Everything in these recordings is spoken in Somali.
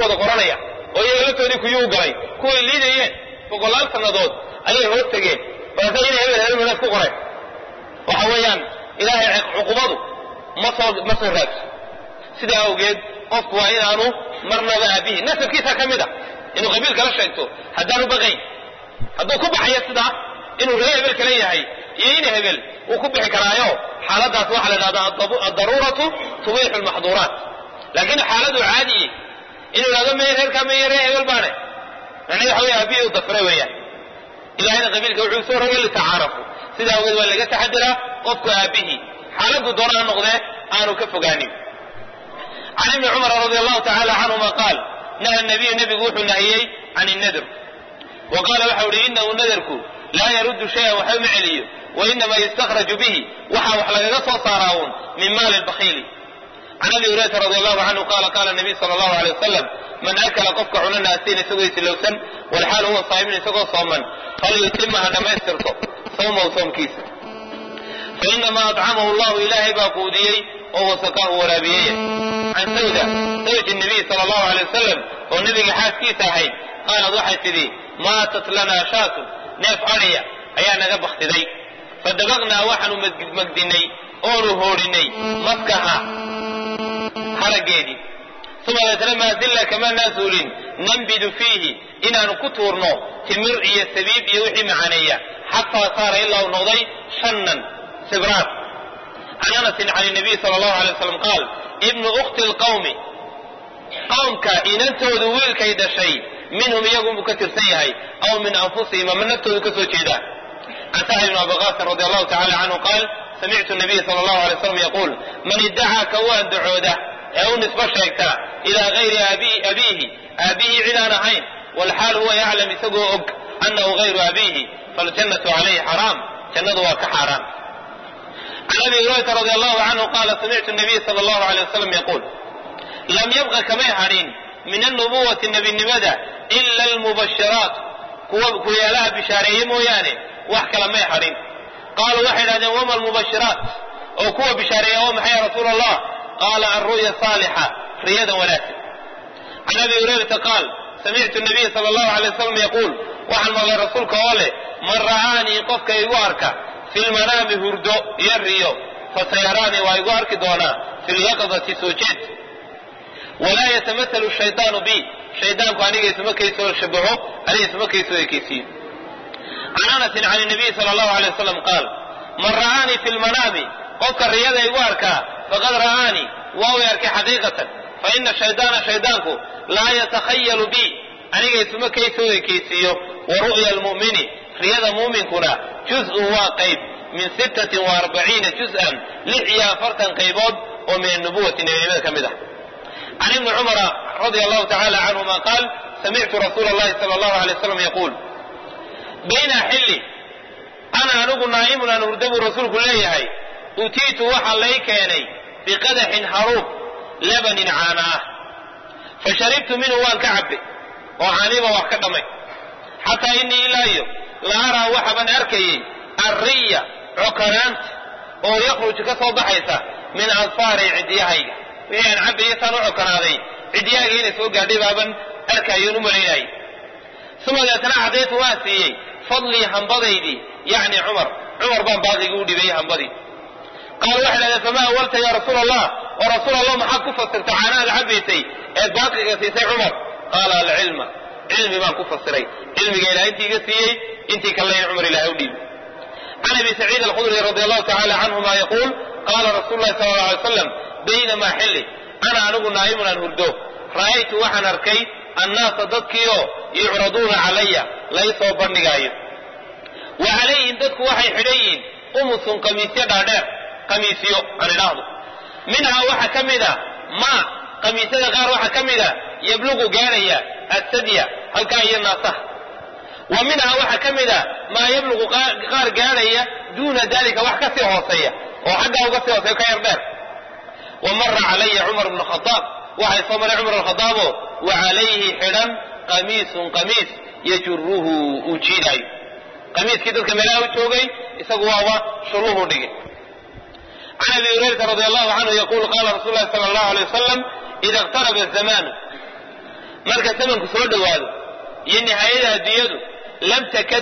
wada qoranaya oo iyaga laftoodii kuyuu galay kuway liidayeen boqolaal sannadood ayay hoos tegeen balse inay hebel wanaag ku qoreen waxa weeyaan ilaahay cuqubadu ma soo raagso sidaa awgeed qofku waa inaanu marnaba aabihi nasabkiisa ka mid a inuu qabiilka la sheegto haddaanu baqayn hadduu ku baxayo sidaa inuu ree hebel kale yahay iyo ina hebel uu ku bixi karaayo xaaladaas waxaa la idhahdaa addaruuratu tubiixu almaxduuraat laakiin xaaladu caadiye inuu idhahdo meye reerkaa meye ree hebel baane macnaheed waxa weeye aabihii u dafre weeyaan ilahayna qabiilka wuxuu soo rogay litacaarafu sidaa awgeed waa laga taxadiraa qofku aabihii xaaladdu doona ha noqdee aanu ka fogaanin can ibni cumar radi allahu tacaala canhuma qaal naha nabiyu nebigu wuxuu nahiyey can innadr wa qaala waxau ihi inahu nadarku laa yaruddu shayan waxba ma celiyo wainama yustakhraju bihi waxaa wax lagaga soo saaraa uun min maali lbakhiili can abi hurayrata radi allahu canhu qaala qaala nabiy sala allahu alay wasalam man akala qofka cuna naasiin isagoo isilowsan walxaal huwa saa'imin isagoo sooman falyutima ha dhammaystirto sawmahu soomkiisa fainamaa adcamahu allahu ilaahay baa quudiyey oo wasaqaahu waraabiyey can sawda zawji nabiy sala allahu alay wasalam oo nebiga xaaskiisa ahayd qaalad waxay tidhi maatat lanaa shaatun neef adhiya ayaa naga baktiday fadabaqnaa waxaanu magdinay oonu hoodhinay maskaha haraggeedii uma deetna maa zilla kama naasuulin nambidu fiihi inaanu ku tuurno timir iyo sabiib iyo wixii macaneeya xataa saara ilaa uu noqday shannan sibraad can anasin can nabiy sala allahu alay wasalam qaal ibnu ukhti lqawmi qawmka inantoodu wiilkay dhashay minhum iyagunbuu ka tirsan yahay aw min anfusihim ama naftoodu ka soo jeeda can sahl bn abi qaasim radi allahu tacala canhu qaal samictu nabiya sala allahu alay wasalam yaquul man iddacaa ka u andacooda ee u nisbo sheegta ilaa gayri abiihi aabihii cidaan ahayn walxaal huwa yaclam isagoo og annahu gayru abiihi faljannatu calayhi xaraam jannadu waa ka xaaraan can abi hurayrata radi allahu canhu qaala samictu nabiya sala allahu alay wasalam yaquul lam yabqa kamay hadhin min annubuwati nebinimada ila almubashiraat kuyaalaha bishaareeye mooyaane wax kala may hadhin qaaluu waxay idhahdeen wama almubashiraat oo kuwa bishaareeya waa maxay ya rasuula allah qaala alru'ya saalixa riyada wanaagsan can abi hurayrata qaal samictu nabiya sala allahu alay wasalam yaquul waxaan maqlay rasuulka oo leh man ra'aanii qofka igu arka fi lmanaami hurdo iyo riyo fasayaraanii waa igu arki doonaa fi lyaqdati soo jeed walaa yatamahalu shaydaanu bi shaydaanku aniga isuma kaysoo shabaho aniga isuma kaysoo ekeysiiyo can anasin can nabiy sala allahu alay wasalam qaal man ra'aanii fi lmanaami qofka riyada igu arkaa faqad ra'aanii waa u arkay xaqiiqatan faina shaydaana shaydaanku laa yatakhayalu bi aniga isuma kaysoo ekeysiiyo wa ru'ya almu'mini riyada muuminkuna juz'un waa qayb min 46 juz'an 46 qaybood oo min annubuwati nebinimada ka mid ah can ibni cumara radi allahu tacala canhuma qaal samictu rasuula allahi sala allahu alay wasalam yaquul bayna xilli ana anigu naa'imun aan hurda buu rasuulku leeyahay utiitu waxaa lay keenay biqadaxin haruub labanin caana ah fasharibtu minhu waan ka cabbe oo caaniba wax ka dhammay xataa inii ilaayo la araa waxaban arkayey arriya cokanaanta oo yakhruj ka soo baxaysa min adfaari ciddiyahayga wixii aan cabbaye saan u cokanaaday ciddiyahayga inay soo gaadhay baaban arkayoon u malaynayay uma deetna cadaytu waan siiyey fadlii hambadaydii yacni cumar baan baaqigii u dhibayey hambadii qaal waxay dhahdeen famaa awalta ya rasuula allah oo rasuul allah maxaad ku fasirtay caanahaad cabbaysay eed baaqiga siisay cumar qaala alcilma cilmi baan ku fasiray cilmiga ilahay intii iga siiyey intii kalena in cumar ilahay u dhiibay can abi saciid alkhudri radi allahu tacala canhuma yaquul qaala rasuulu lahi sala alla alay wasalam baynamaa xilli ana anigu naa'imun aan hurdo ra'aytu waxaan arkay annaasa dadkiioo yucraduuna calaya lay soo bandhigaayo wa calayhim dadku waxay xidhan yihiin umusun qamiisyo dhaadheer qamiisyo aan idhaahdo minhaa waxa ka mida maa qamiisyada qaar waxa ka mida yablugu gaaraya assadya halkaa iyo naasaha wa minhaa waxa ka mida maa yablugu qaar gaaraya duuna dalika wax ka sii hooseeya oo xaggaa uga sii hooseeya ka yar dheer wa mara calaya cumar bnu khadaab waxay soo maray cumar alkhadaabo wa calayhi xidhan qamiisun qamiis yajuruhu uu jiidaayo qamiiskii dadka meelaha u joogay isagu waaba shulluhu dhigay can abi hurayrata radi allahu canhu yaquul qaala rasuulu lahi sala allahu alay wasalam ida iqtaraba azamaanu marka zamanku soo dhawaado iyo nihaayada adduunyadu lam takad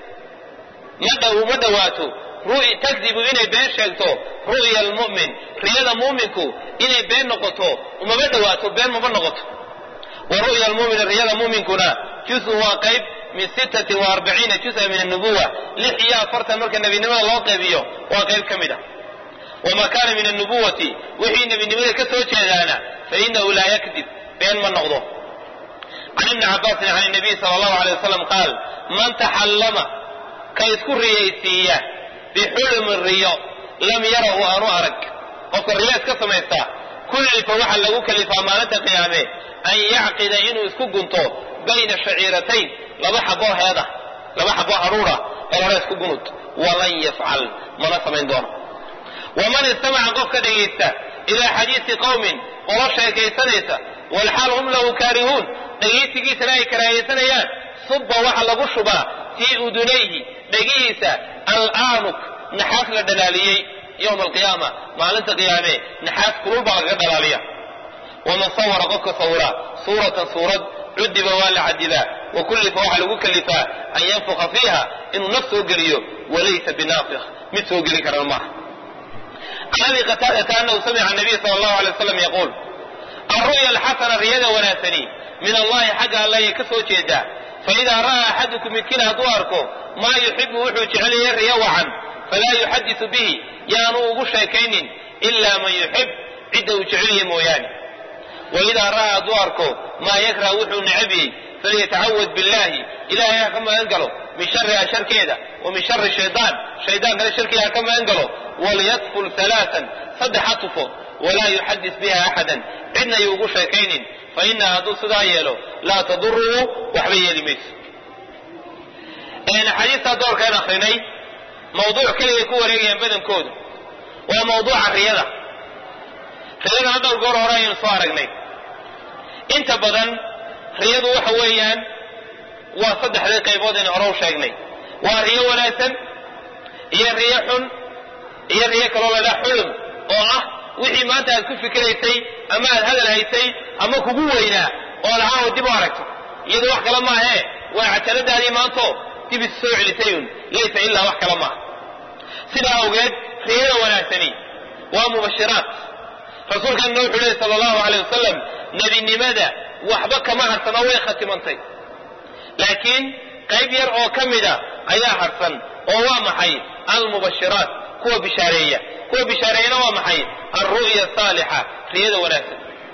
ma dhawaato ru'y takdibu inay been sheegto ru'ya almu'min riyada mu'minku inay been noqoto uma dhawaato been ma noqoto wa ru'ya almu'min riyada mu'minkuna juz'u wa qayb min 46 juz'a min an-nubuwah lihiya farta marka nabinimada loo qaybiyo waa qayb kamida wama kana min an-nubuwati wixii nabinimada ka soo jeedana fa innahu la yakdib been ma noqdo عن ابن عباس عن النبي صلى الله عليه وسلم قال من تحلم كيسكو ريسية بحلم الرياء لم يره أنو أرك وقال الرياء كسميستا كل فوحا لغو كلفا مالة قيامه أن يعقد إنو يسكو قنطو بين الشعيرتين لبحبوه هذا لبحبوه هرورة إلا يسكو قنط ولن يفعل منصة من دون ومن استمع قفك ديستا إلى حديث قوم ورشا كيسانيسا والحال هم له كارهون dhageysigiisana ay karaahisanayaan subba waxa lagu shubaa fii udunayhi dhagihiisa al-aanuk naxaas la dhalaaliyey yowma alqiyaama maalinta qiyaame naxaas kulul baa laga dhalaaliya waman sawara qofka sawira suuratan suurad cudiba waa la cadibaa wa kullifa waxa lagu kalifaa an yanfuqa fiiha inuu naf soo geliyo walaysa binaafiq mid soo gelin karana maaha can abi qataadata annahu samica annabiy sala allahu alay wasalam yaquul الرؤيا الحسنة رياضة وناسني من الله حق الله يكسو جيدا فإذا رأى أحدكم يمكنها دواركم ما يحب وحوش عليه الرياء فلا يحدث به يانو شيكين إلا من يحب عده وجعله مويان وإذا رأى دواركم ما يكره وحو نعبه فليتعوذ بالله إلهي كما أنقله من شر أشر كيدا ومن شر الشيطان شيطان هذا شركها كما أنقله وليطفل ثلاثا صدح طفو ولا يحدث بها أحدا عندنا يوغو شيكين فإنها دو صدايله لا تضره وحبي يلمس إن حديث دور كان أخريني موضوع كله يكون ريجي بدن كود وموضوع الرياضة خلينا هذا القول وراي صارقني انت بدن رياضة وحويا وصدح ذي قيبودين عروش شيكني وريا وناسا هي رياح هي رياح كرولا لا حلم wixii maanta aad ku fikiraysay ama aad hadal haysay ama kugu weynaa oo lacaaw dib u aragto iyadoo wax kala maahe waa cajaladaadii maanto dib is soo celisayun laysa ilaa wax kala maaha sidaa awgeed riyada wanaagsani waa mubashiraat rasuulkeenna wuxuu leeyahy sala allahu alayh wasalam nebinimada waxba kama harsano way khatimantay laakiin qayb yar oo ka mida ayaa harsan oo waa maxay almubashiraat kuwa bishaareeya kuwa bishaareeyana waa maxay الرؤيا الصالحة رياضة وناسا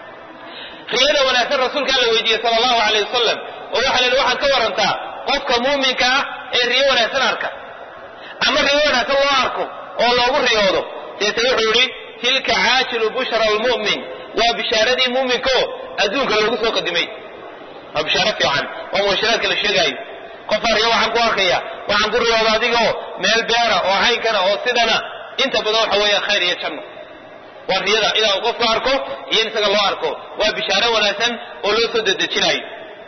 رياضة وناسا رسولك الله ويديه صلى الله عليه وسلم ووحل الواحد كورنتا قفك مؤمنك الرياضة وناسا أركا أما الرياضة وناسا الله أركو والله أقول رياضة سيتوحوا تلك عاجل بشرى المؤمن وبشارة المؤمن كو أدونك لو قصوا قدمي وبشارة عن ومبشرات كالشيء جاي قفا رياضة عن قواركيا وعن قول رياضة ديكو ميل بيارة وعينكنا وصدنا انت بدون حوية خير يتشنو والرياضة إذا وقفت أركو ينسق الله أركو وبشارة وناسا ولو سدد الجناي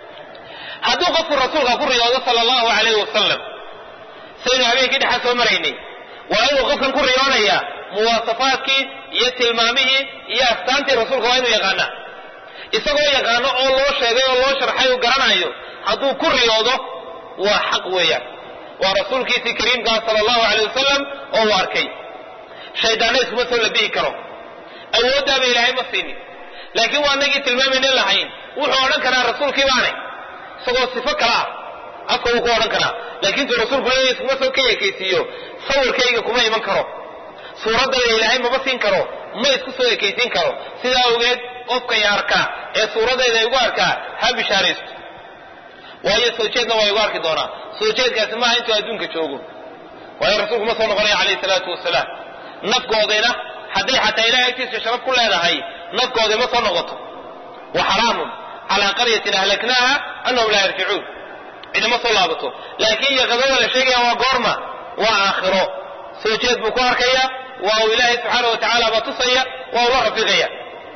هدو قف الرسول غفور رياضة صلى الله عليه وسلم سيدنا عليه كده حسو مريني وأنه قف كل رياضة مواصفاتك يتلمامه يستانتي الرسول قوانه يغانا إساقوا يغانا الله شيئا الله شرحيه وقرانيه هدو كل رياضة وحق ويا ورسولك كريم قال صلى الله عليه وسلم وهو أركي شيطاني اسمه سوى به كرو أودها بإلهي مصيني لكن وأنك تلمامين اللحين وحوانا كنا رسول كيواني سوى صفة كلا أكو وحوانا كنا لكن رسول كيواني اسمه سوى كي كيسيو صور كي كما يمن كرو سورة الإلهي مبصين كرو ما يسكو سوى كيسين كرو سيدا وقيد أفكا ياركا سورة إذا يقاركا هابي شارست وهي سوچيدنا ويقارك دونا سوچيد كاسمها انتو أدونك تشوقو وهي رسولك مصر نغني عليه الصلاة والسلام nafkoodayna haddii xataa ilaahay agtiisa sharaf ku leedahay nafkooday ma soo noqoto wa xaraamun calaa qaryatin ahlaknaaha annahum laa yarjicuun cidima soo laabato laakiin yaqadada la sheegaya waa goorma waa aakhiro soo jeed buu ku arkaya waa uu ilaahay subxaana watacaala baa tusaya waa ula rafiiqaya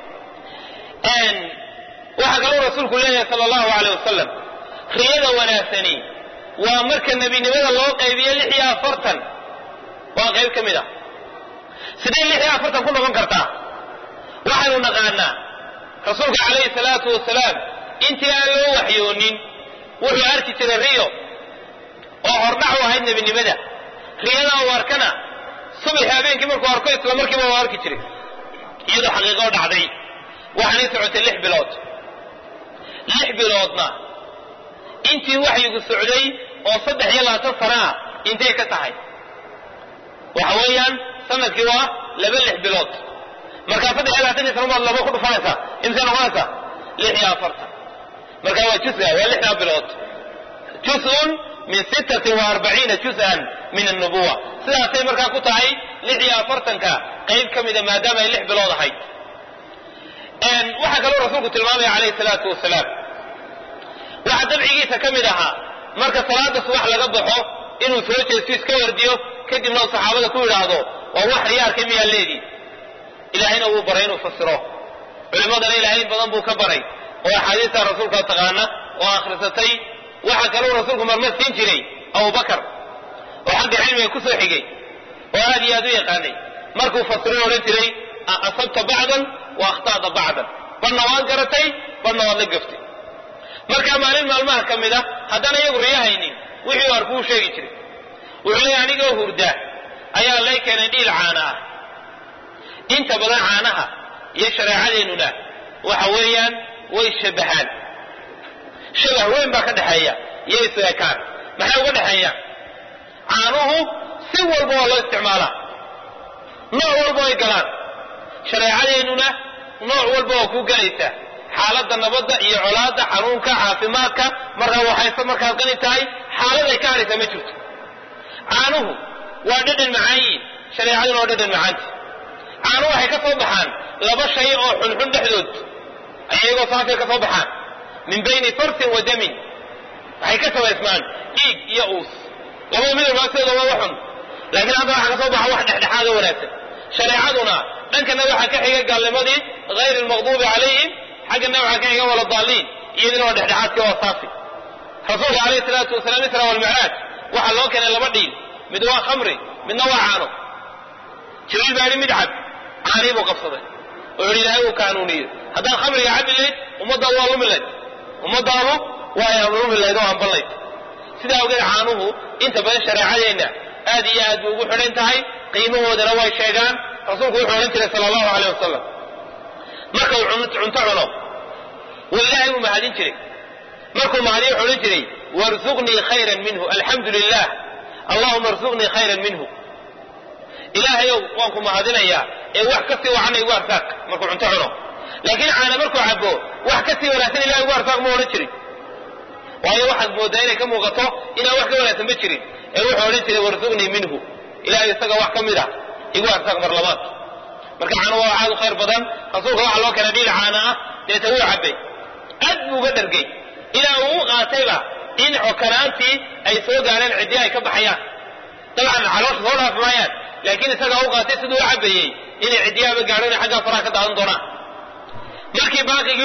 waxaa kaloo rasuulku leeyahay sala allahu alayh wasalam riyada wanaagsani waa marka nebinimada loo qaybiyo 46 waa qayb ka mid ah sidee 46 ku noqon kartaa waxaanu naqaanaa rasuulka calayhi salaatu wasalaam intii aan wuxuu arki jiray riyo oo hordhac u ahayd nebinimada riyada uu arkana subax habeenkii markuu arko isla markiiba uu arki jiray iyadoo xaqiiqo dhacday waxaanay socotay 6 bilood 6 biloodna intii waxyigu socday oo 3 sano ah intee ka tahay waxa weeyaan sanadkii waa 6 bilood marka 3 sano baad laba ku dhufanaysa inta noqonaysa 46 marka waa juz'a waa 6 bilood juz'un min 46 juz'an min an-nubuwah sidaasay marka ku tahay 46ka qayb kamida maadaama ay 6 bilood ahayd waxa kale rasuulku tilmaamay alayhi salaatu wasalaam waxa dabcigiisa kamid ahaa marka salaada subax laga baxo inuu soo jeesto iska wardiyo kadibna saxaabada ku yiraahdo waa wax riyaarka miyaa leedii ilaahayna wuu baray inuu fasiro culimadana ilaahay badan buu ka baray oo xadiiska rasuulka taqaana oo akhrisatay waxa kale rasuulku marmar siin jiray Abu Bakar oo xagga cilmiga ku soo xigay oo aad iyo aad u yaqaanay markuu fasiro oo jiray asabta ba'dan wa akhtaada ba'dan banna waan garatay banna waan gaftay marka maalin maalmaha kamida hadana iyagu riyahaynin wixii arku sheegi jiray wuxuu aniga hurda ayaa lay keenay dhiil caana inta badan caanaha iyo shariicadeenuna waxa weeyaan way shabahaan shabah weyn baa ka dhaxeeya iyo isaakaan maxay uga dhaxeeya caanuhu si walba loo isticmaala nooc walba ay galaan shariicadeenuna nooc walba oo ku galaysa xaaladda nabadda iyo colaadda xanuunka caafimaadka marka waxay markaa qani tahay xaalad ay ka haraysa ma jirto caanuhu waa dhadhan macaan shariicaduna waa dhadhan macaan caanuhu waxay ka soo baxaan laba shay oo xunxun dhexdood ayagoo saafay ka soo baxaan min bayni farsin wa damin waxay ka sabaysmaan dhiig iyo uus laba midab maaseeda waa xun laakiin hadda waxa ka soo baxa wax dhexdhexaad oo wanaagsan shariicaduna dhankana waxa ka xiga gaalnimadii غير المغضوب عليهم حقنا waxa ka xiga wala daaliin iyaduna waa dhexdhexaadka oo saafi rasuulka alayhi salaatu wasalaam isra wal mi'raj waxa loo keenay laba dhiil mid waa khamri midna waa caano jibril baa mid cab caani buu qabsaday oo ilaahay uu qaanuuniyo haddaan khamriga cabileed ummadda waa lumileed ummadaadu waa ay lumileed oo anbalay sida awgeed caanuhu inta badan shariicadeena aad iyo aad ugu xidhan tahay qiimahoodana way sheegaan rasuulku wuxuu oran jiray sallallahu alayhi wasallam marka uu cunto cuno wallahi uu mahadin jiray markuu mahadiyo oran jiray warzuqni khayran minhu alhamdulillah allahumma arzuqni khayran minhu ilaahay waan ku mahadinaya ee wax ka sii wacan igu arsaaq markuu cunto cuno laakiin caana markuu cabo wax ka sii wanaagsan ilaahay igu arsaaq ma oran jiray waayo waxa moodaa inay ka muuqato inaan wax ka wanaagsan ma jirin ee wuxuu oran jiray warzuqni minhu ilaahay isaga wax kamida igu arsaaq mar labaad marka caano waa aad u khayr badan rasuulka waxa loo kala dhiil caana deeta uu cabay aad buu uga dhargay ilaa uu qaatayba in xokanaantii ay soo gaareen cidii ay ka baxayaan dabcan caloosh soo dhaafmayaan laakiin isaga uu qaatay sidoo uu cabayay in cidiyaaba gaareen xagga faraha ka daadan doona markii baaqigii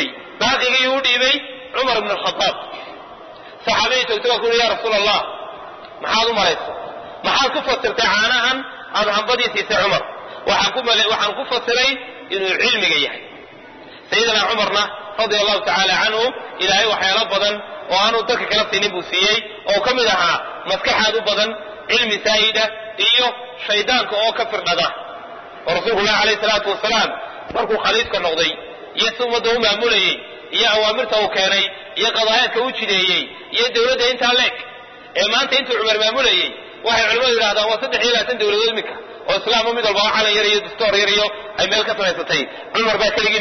uu dhiibay Umar ibn al-Khattab saxaabiyadu tuu ku ya rasuulallah maxaad u malayso maxaad ku fasirtay caanahan aad hanbadiisa Umar waxaan ku fasiray inuu cilmiga yahay sayyidina Umarna radiyallahu ta'ala anhu ilaahay waxyaalo badan oo aanu dadka kala siinin buu siiyay oo kamid ahaa maskaxaad u badan cilmi saayida iyo shaydaanka oo ka firdhada rasuulullaahi alayhi salaatu wasalaam markuu khaliifka noqday yasumadu maamulayay iyo awaamirta uu keenay iyo qadaayadka uu jideeyay iyo dawladda inta leek ee maanta intuu Umar maamulayay waxay culimadu yiraahdaan waa 3 dawladood imika oo islaam mid walba waxa la yariyo dastuur yariyo ay meel ka samaysatay Umar baa kaligii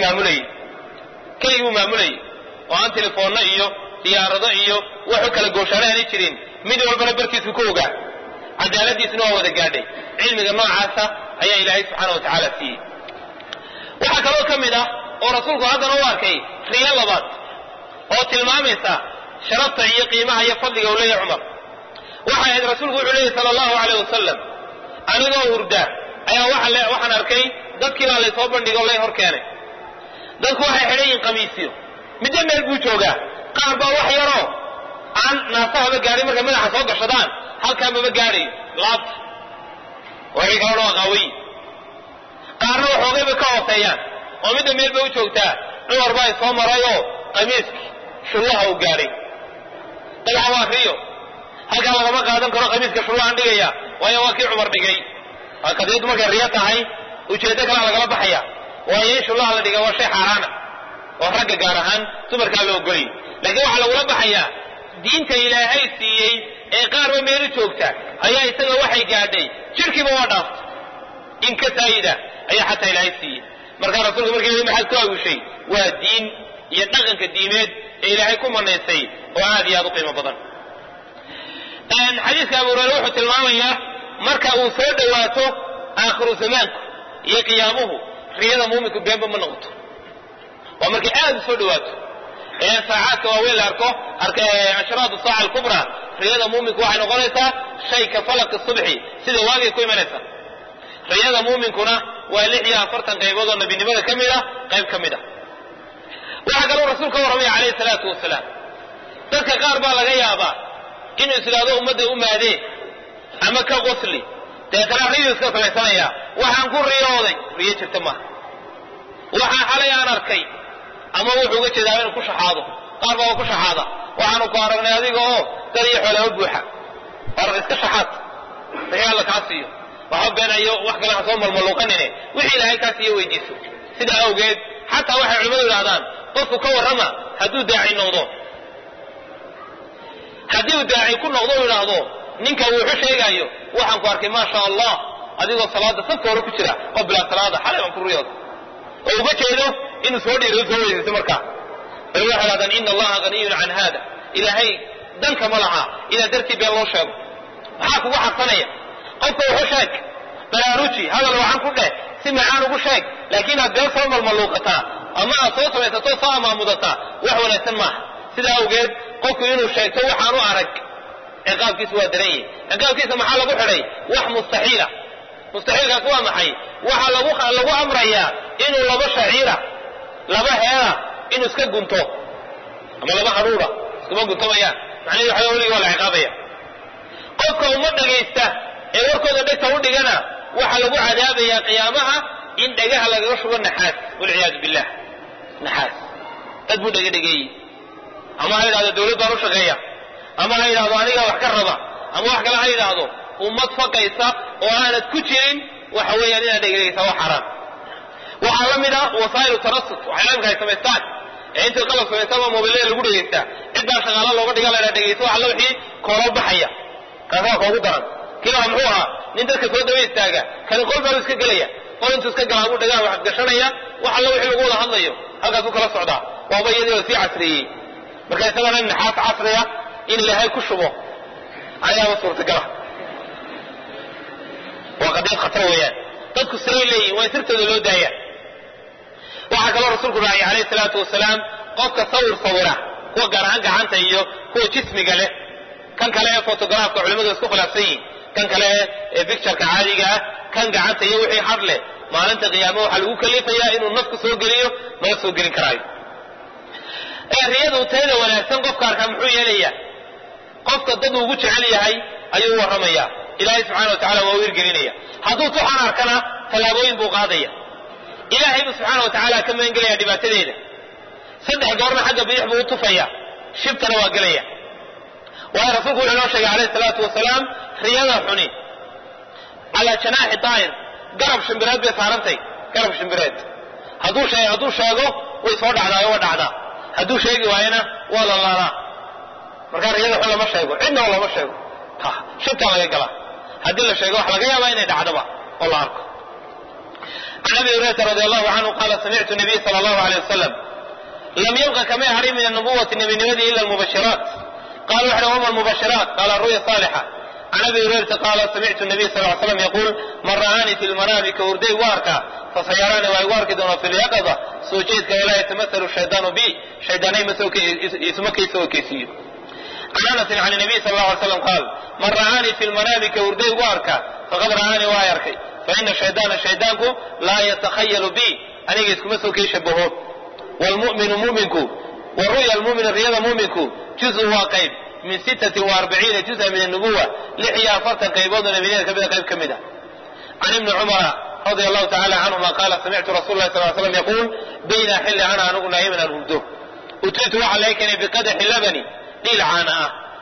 maamulayay oo aan telefoonna iyo diyaarado iyo wax kala gooshareeyay jirin mid walba barkiisu ku ogaa cadaaladiisuna waa wada gaadhay cilmiga noocaasa ayaa ilaahay subhanahu wa ta'ala siiyay waxa kale oo kamid ah oo rasuulku hadana u arkay riya labaad oo tilmaamaysa sharafta iyo qiimaha iyo fadliga uu leeyahay Umar waxa ay rasuulku wuxuu leeyahay sallallahu alayhi wasallam anigoo hurda ayaa waxaan arkay dadkii la soo bandhigo lay hor keenay dadku waxay xidhayin qamiisyo mid meel buu joogaa qaar baa wax yaro aan naasaha gaari marka madaxa soo gashadaan halka ma gaari laabta waxay ka hor qaaway qaarna waxooga ka hooseeyaan oo mid meel buu joogtaa Umar baa soo marayo qamiiski shullaha u gaaray dhagaxa waa riyo halkaa lagama qaadan karo khamiiska shuruucan dhigaya waayo waa kii cumar dhigay qadiyaddu markay riyo tahay ujeeddo kalea lagala baxaya waayo in shuruuca la dhiga waa shay xaaraana oo ragga gaar ahaan dumarkaa la ogolay laakiin waxaa lagula baxayaa diinta ilaahay siiyey ee qaarba meelu joogta ayaa isaga waxay gaadhay jirkiiba waa dhaaftay in ka saayida ayaa xataa ilaahay siiyey markaa rasuulku markii yidhi maxaad ku awishay waa diin iyo dhaqanka diimeed ee ilaahay ku manaysay oo aad iyo aad u qiimo badan xadiiska abu hurayre wuxuu tilmaamayaa marka uu soo dhowaato aakhiru zamaanku iyo qiyaamuhu riyada muuminku beenba ma noqoto waa markay aad u soo dhowaato ee saacaadka waaweyn la arko ashraatu saaca alkubra riyada muuminku waxay noqonaysaa shay ka falaqi subxi sida waagay ku imanaysa riyada muuminkuna waa 46 qaybood oo nabinimada ka mid ah qayb ka mid ah waxaa kaloo rasuulka warramay calayhi salaatu wasalaam dadka qaar baa laga yaabaa inuu islaado ummadda u maadee ama ka qosli deetana riyo iska samaysanaya waxaan ku riyooday riyo jirta maaha waxaan xalay aan arkay ama wuxuu uga jeedaa inuu ku shaxaado qaar baa ku shaxaada waxaanu ku aragnay adiga oo dad iyo xoolaha buuxa arag iska shaxaad riyo alla kaa siiyo waxa beenayo wax kale ha soo malmaluuqanine wixii ilaahay kaa siiyo weydiiso sida awgeed xataa waxay culimadu yidhahdaan qofku ka warrama hadduu daaci noqdo haddii uu daaci ku noqdo u yidhaahdo ninka wuxuu sheegaayo waxaan ku arkay maasha allah adigoo salaada safka hore ku jira oo bilaa salaada xalay baan ku riyooda oo uga jeedo inuu soo dhiiro soo weydaysto markaa bal waxay yidhahdaan ina allaha haniyun can hada ilaahay danka ma laha inaa dartii been loo sheego maxaa kugu xarsanaya qofka wuxuu sheeg baraaruji hadal waxaan ku dheh si macaan ugu sheeg laakiin aad been soo malmaluuqataa ama aad soo samaysato soo amaamudataa wax wanaagsan maaha sidaa awgeed qofku inuu sheegto waxaan u arag ciqaabkiisu waa daran yahay ciqaabkiisa maxaa lagu xidhay wax mustaxiila mustaxiilkaas waa maxay waxaa lagu amrayaa inuu laba shaciira laba heera inuu iska gunto ama laba haruura iskuma guntamayaan macnaheedu waxa weligii waa la ciqaabaya qofka uma dhagaysta ee warkooda dhegta u dhigana waxaa lagu cadaabayaa qiyaamaha in dhagaha lagaga shugo naxaas walciyaadu billah naxaas dad buu dhegedhegeeyey ama ha yidhahdo dawlad baan u shaqeeya ama ha yidhahdo anigaa wax ka raba ama wax kale ha yidhaahdo ummad faqaysa oo aanad ku jirin waxa weeyaan inaad dhegedhegaysa waa xaraam waxaa la mid ah wasaa'ilu tarasut waxay imika ay samaystaan ee intay qalab samaystaan waa mobilada lagu dhegaystaa cid baa shaqaala looga dhiga la dhegaysto wax alla wixii koolo baxaya kaasaa koogu daran kiilaha muxuu ahaa nin dadka soo daba istaaga kani qol baa iska gelaya qol intuu iska galaa buu dhagaha wax gashanaya wax alla wixii lagu wada hadlayo halkaasuu kala socdaa waaba iyadii oo sii casriyey marka isagana in naxaas casriya in ilaahay ku shubo ayaaba suurtagala waa qadiyad khatar weeyaan dadku siray leeyihin waa in sirtooda loo daaya waxaa kaloo rasuulku raacay calayhi salaatu wasalaam qofka sawira kuwa gaar ahaan gacanta iyo kuwa jismiga leh kan kale ee fotograafka culimadu isku khilaafsan yihin kan kale ee pictureka caadiga ah kan gacanta iyo wixii har leh maalinta qiyaamo waxaa lagu kalifayaa inuu nafku soo geliyo mana soo gelin karaayo riyadu tayada wanaagsan qofka arkaa muxuu yeelayaa qofka dad ugu jecel yahay ayuu warramaya ilaahay subxana wa tacala waa u hirgelinaya hadduu tuxan arkana tallaabooyin buu qaadaya ilaahay buu subxaana wa tacaala ka magangelaya dhibaatadeeda 3 goorna xagga bidix buu u tufaya shibtana waa gelaya waayo rasuulku wuxuu inoo sheegay calayhi salaatu wasalaam riyada xuni calaa janaaxi daa'ir garab shimbireed bay saarantay garab shimbireed hadduu sheego way soo dhacdaa waa dhacdaa hadduu sheegi waayana waa la laalaa markaa riyada xun lama sheego cidnaba lama sheego shibtaa laga galaa haddii la sheego wax laga yaabaa inay dhacdaba oo la arko can abi hurayrata radi allahu canhu qaala samictu nabiy sala allahu aleyh wasalam lam yabqa kamay harin min annubuwati nebinimadii ila almubashiraat قال وحده وما المبشرات قال الرؤيا الصالحة عن أبي هريرة قال سمعت النبي صلى الله عليه وسلم يقول من رآني في المنام كوردي واركا فسيراني ويوارك دون في اليقظة سوجيت ولا يتمثل الشيطان بي شيطاني يسمك يسوكيسي عن أنس عن النبي صلى الله عليه وسلم قال من رآني في المنام كوردي واركا فقد رآني ويركي فإن الشيطانك لا يتخيل بي أن يسمك يشبهون والمؤمن مؤمنك والرؤيا المؤمن الرياضة مؤمنك جزء واقعي من 46 جزء من النبوة لحيا فرطا قيبوض نبيين كبيرا قيب كمدا عن ابن عمر رضي الله تعالى عنهما قال سمعت رسول الله صلى الله عليه وسلم يقول بين حل عنا نقول نعيمنا الهدوء أتيت عليكني بقدح لبني ليل عانا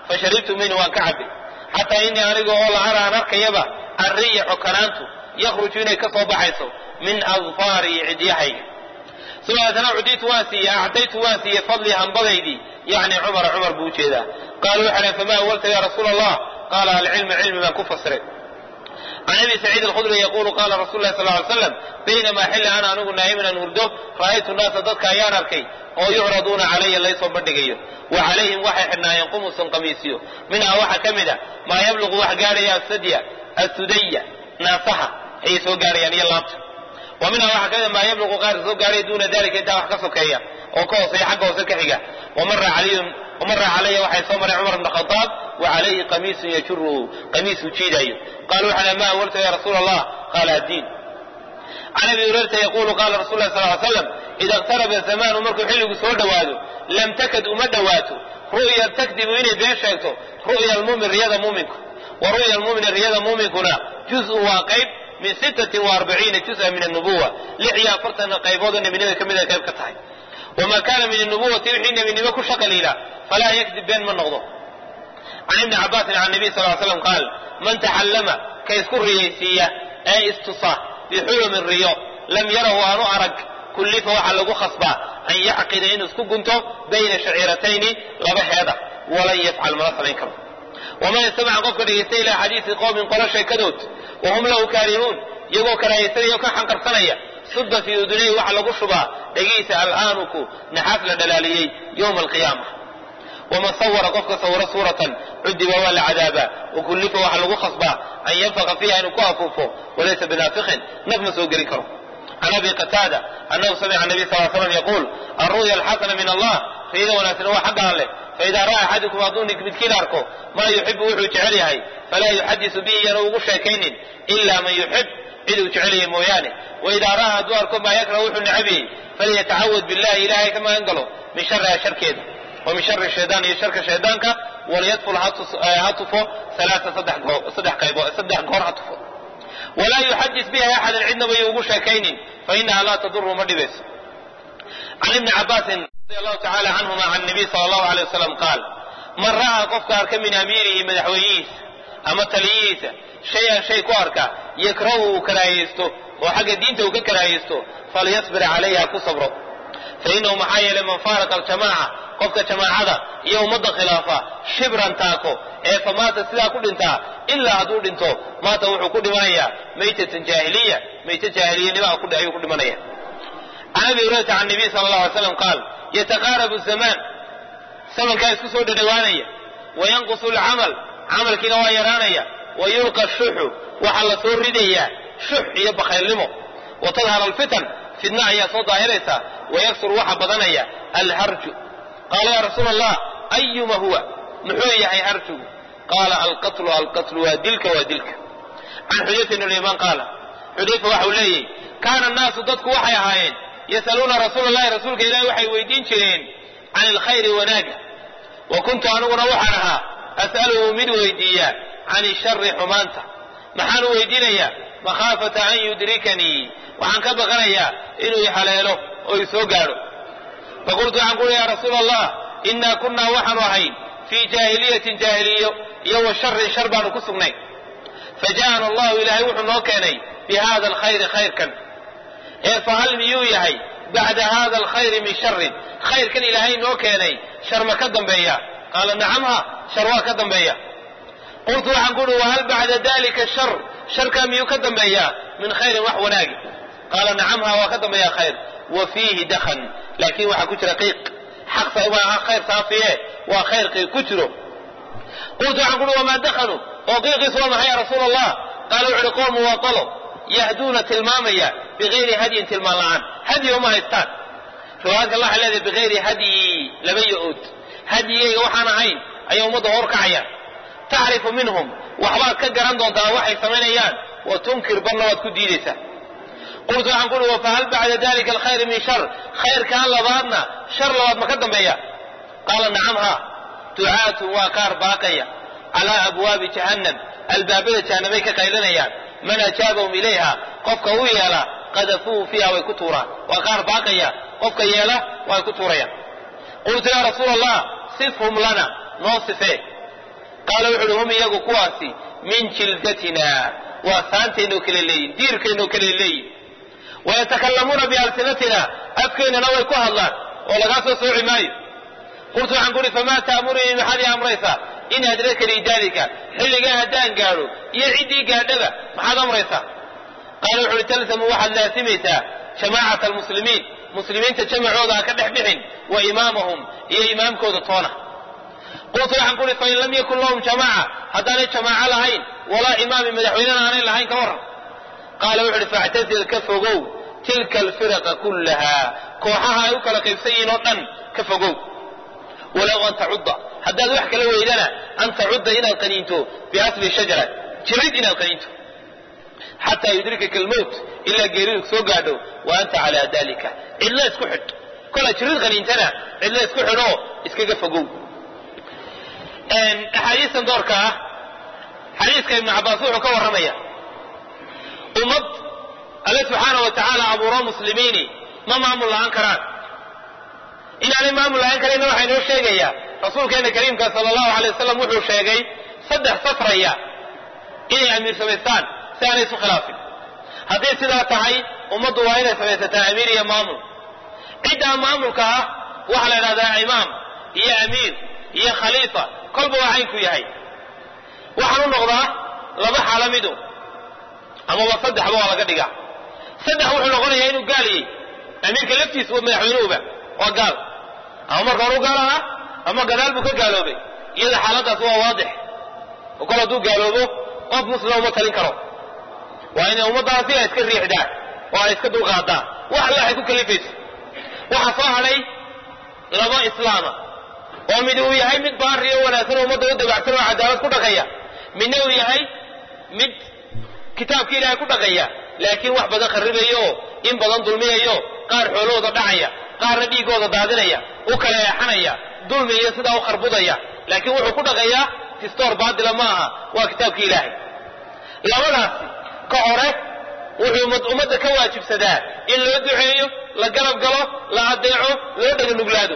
فشربت منه وان كعبي حتى إني أريقه الله أرى نركيبا الريح كنانته يخرج إليه كصوب حيثه من أظفاري عديحي ثم أنا عديت واسية أعطيت واسية فضلي عن بضيدي يعني عمر بوجهده قالوا حنا فما أولت يا رسول الله قال العلم علم ما كفصر. عن أبي سعيد الخدري يقول قال رسول الله صلى الله عليه وسلم بينما حل أنا أنه نائما نرده رأيت الناس ضدك أيان أركي ويعرضون علي ليس بدقيه وعليهم وحي حنا ينقم قميصيه منها وحى كمدة ما يبلغ وحى قاريا السدية ناصحة هي سوقاريا يعني اللابت ومنها وحى كذا ما يبلغ غير سوقاريا دون ذلك إنت وحى كسوكيا وكوصي حقه وسكحيقة ومر علي وحي صمر عمر بن الخطاب وعليه قميص يجره قميص تشيداي قالوا حنا ما أولت يا رسول الله قال الدين. عن أبي هريرة يقول قال رسول الله صلى الله عليه وسلم إذا اقترب الزمان ومركو حلو سوى دواده لم تكد أمدواته رؤيا تكذب إني بيشيكته رؤيا المؤمن رياضة مؤمنكم ورؤيا المؤمن رياضة مؤمنكنا جزء واقيب من 46 جزء من النبوة لعيا فرطنا قيبوضا من نبي كمذا كيف كتاي وما كان من النبوة وحين من نبي كل شقليلا فلا يكذب بين من نغضه. عن ابن عباس عن النبي صلى الله عليه وسلم قال من تحلم كيذكر ريسية أي استصاه بحلم الرياض لم يره أنو أرق كلف وحلقوا خصبا أن يعقد إن اسكبنته بين شعيرتين لبح هذا ولن يفعل مرسل إنكم. وما يستمع قفك ريسي إلى حديث قوم قرش كدوت وهم له كارهون يقول كريسي وكان حنقر ثانية صد في أذنيه وحلقوا شبا لقيس الآنك نحفل دلاليي يوم القيامة. ومن صور قفك صور صورة عدب ولا عذابا وكلف وحلقوا خصبا أن ينفق فيها أن كافوفه وليس بنافخ نفمس وقريكره. عن أبي قتادة أنه سمع النبي صلى الله عليه وسلم يقول الرؤيا الحسنة من الله فإذا وناسنوا حقا له فإذا رأى أحدكم أظنك بتكيلاركو ما يحب وحو تعليه فلا يحدث به ينوغ شيكين إلا من يحب إذ تعليه مويانه وإذا رأى دواركم ما يكره وحو نعبه فليتعوذ بالله إلهي كما ينقله من شر شركه ومن شر الشيطان يشرك شيطانك وليدفل هاتفه صدح قور هاتفه ولا يحدث بها أحد عندما يوغو شيكين فإنها لا تضر مدبس. عن ابن عباس رضي الله تعالى عنهما عن النبي صلى الله عليه وسلم قال من رأى قفك من أميره مدحويس أما تلييس شيء كوارك يكرهه كرايسته وحق دينته كرايسته فليصبر عليها كصبره فإنه محايا لمن فارق الجماعة قفك جماعة يوم مدى خلافة شبرا تاكو فمات السلاح كل انتهى إلا هدول انتو مات وحو كل مايا ميتة جاهلية نبقى كل أيو كل منايا. عن أبي هريرة عن النبي صلى الله عليه وسلم قال يتقارب الزمان سمن كان يسكسو دوانيا وينقص العمل عمل كنا ويرانيا ويلقى الشح وحل سورديا شح يبقى خيلمه وتظهر الفتن في النعي صوت ظاهرسا ويكسر وحى بدنيا الهرج. قال يا رسول الله أيما هو نحوي هي هرج قال القتل ودلك. عن حديث بن اليمان قال حديث وحولي كان الناس ضدك وحي هاين يسألون رسول الله رسولك إلهي وحي ويدين شرين عن الخير وناجة وكنت أنغنا وحنها أسأله من ويديا عن الشر حمانته محان ويدينيا مخافة أن يدركني وعن كبغنيا إنه يحليله ويسوقاره. فقلت عنقول يا رسول الله إنا كنا وحن وحين في جاهلية يو الشر شربان كسبني فجاءنا الله إلهي وحن وكاني بهذا الخير خير كان فهل ميويهي بعد هذا الخير من شر خير كان إلهي نوكاني شر ما كدن بيا قال نعمها شروا كدن بيا. قلت عنقول وهل بعد ذلك الشر شر كان ميوكدن بيا من خير وحو ناقي قال نعمها وكدن بيا خير وفيه دخن لكن وحا كتر رقيق حق صعبها خير صافيه وخير كتره. قلت عنقول وما دخنوا وقيق صومها يا رسول الله قالوا عرقوم وطلوا يهدون تلمامية بغير هدي تلمالعان هدي وما يستان فهذا الله الذي بغير هدي لم يؤد هدي وحنا عين أي مظهور كعيان تعرف منهم وحبات كجران دون وحي ثمانيان وتنكر بنوات كديدسة. قلت عنقول وفهل بعد ذلك الخير من شر خير كان لبادنا شر لباد مقدم بيا قال نعمها دعاة وكار باقية على أبواب جهنم البابلة جهنميك قيلنيان من أجابهم إليها قفك ويالا قذفوه فيها ويكتورا وقار باقية قفك يالا ويكتوريا. قلت يا رسول الله صفهم لنا نوصفه qaala wuxuu hum iyagu kuwaasi min jildatina waa saanteenoo kale leeyihin diirkeenoo kale leeyihin wayatakallamuuna bialsinatina afkeennana way ku hadlaan oo lagaa soo sooci maayo qultu waxaan kuhi famaa ta'murinii maxaad ii amraysaa in adrakanii dalika xilligaa haddaan gaadho iyo ciddii gaadhaba maxaad amraysaa qaala wuxu uhi talzamu waxaad laasimaysaa jamaacata almuslimiin muslimiinta jamacooda ha ka dhex bixin wa imaamahum iyo imaamkooda toona qultu waxaan kuhi fain lam yakun lahum jamaaca haddaanay jamaaco lahayn walaa imaami madaxweynena aanay lahayn ka warran qaala wuxu uhi factazil ka fogow tilka alfiraqa kullaha kooxaha ay u kala qaybsan yihiin oo dhan ka fogow walow an tacudda haddaad wax kala weydana an tacudda inaad qaniinto biasli shajara jirid inaad qaniinto xataa yudrikaka almowt ilaa geeridu soo gaadho wa anta calaa dalika cidla isku xidh kolaa jirid qaniintana cidla isku xidhoo iskaga fogow axaadiistan doorka ah xadiiska ibnu cabbaas wuxuu ka warramaya ummad alle subxaana wa tacaala abuuro muslimiini ma maamul la'aan karaan inaanay maamul la'aan karayna waxaa inoo sheegayaa rasuulkeena kariimka sala allahu alay wasalam wuxuu sheegay 3 safraya inay amiir samaystaan si aanay isu khilaafin hadday sidaa tahay ummaddu waa inay samaysataa amiir iyo maamul ciddaa maamulka ah waxaa la idhahdaa imaam iyo amiir iyo khaliifa kolba waa caynku yahay waxaan u noqdaa 2 xaalo midu amaba 3ba waa laga dhigaa 3 wuxuu noqonayaa inuu gaaliyey amiirka laftiisa waa madaxweynuhuba waa gaal ama marka hore u gaal ahaa ama gadaal buu ka gaaloobay iyada xaaladaas waa waadix oo kol hadduu gaaloobo qof muslima uma talin karo waa inay ummaddaasi ay iska riixdaan oo ay iska dulqaadaan wax alle ay ku kalifayso waxaa soo hadhay 2 islaama oo mid uu yahay mid baari oo wanaagsan oo ummadda u dabacsan oo cadaalad ku dhaqaya midna uu yahay mid kitaabka ilaahay ku dhaqaya laakiin wax badan kharribayo oo in badan dulmiyayo qaar xoolahooda dhacaya qaarna dhiigooda daadinaya u kala eexanaya dulmi iyo sidaa u kharbudaya laakiin wuxuu ku dhaqayaa distoor baadila ma aha waa kitaabka ilaahay labadaasi ka hore wuxuu ummadda ka waajibsadaa in loo duceeyo la garab galo la adeeco loo dhaga nuglaado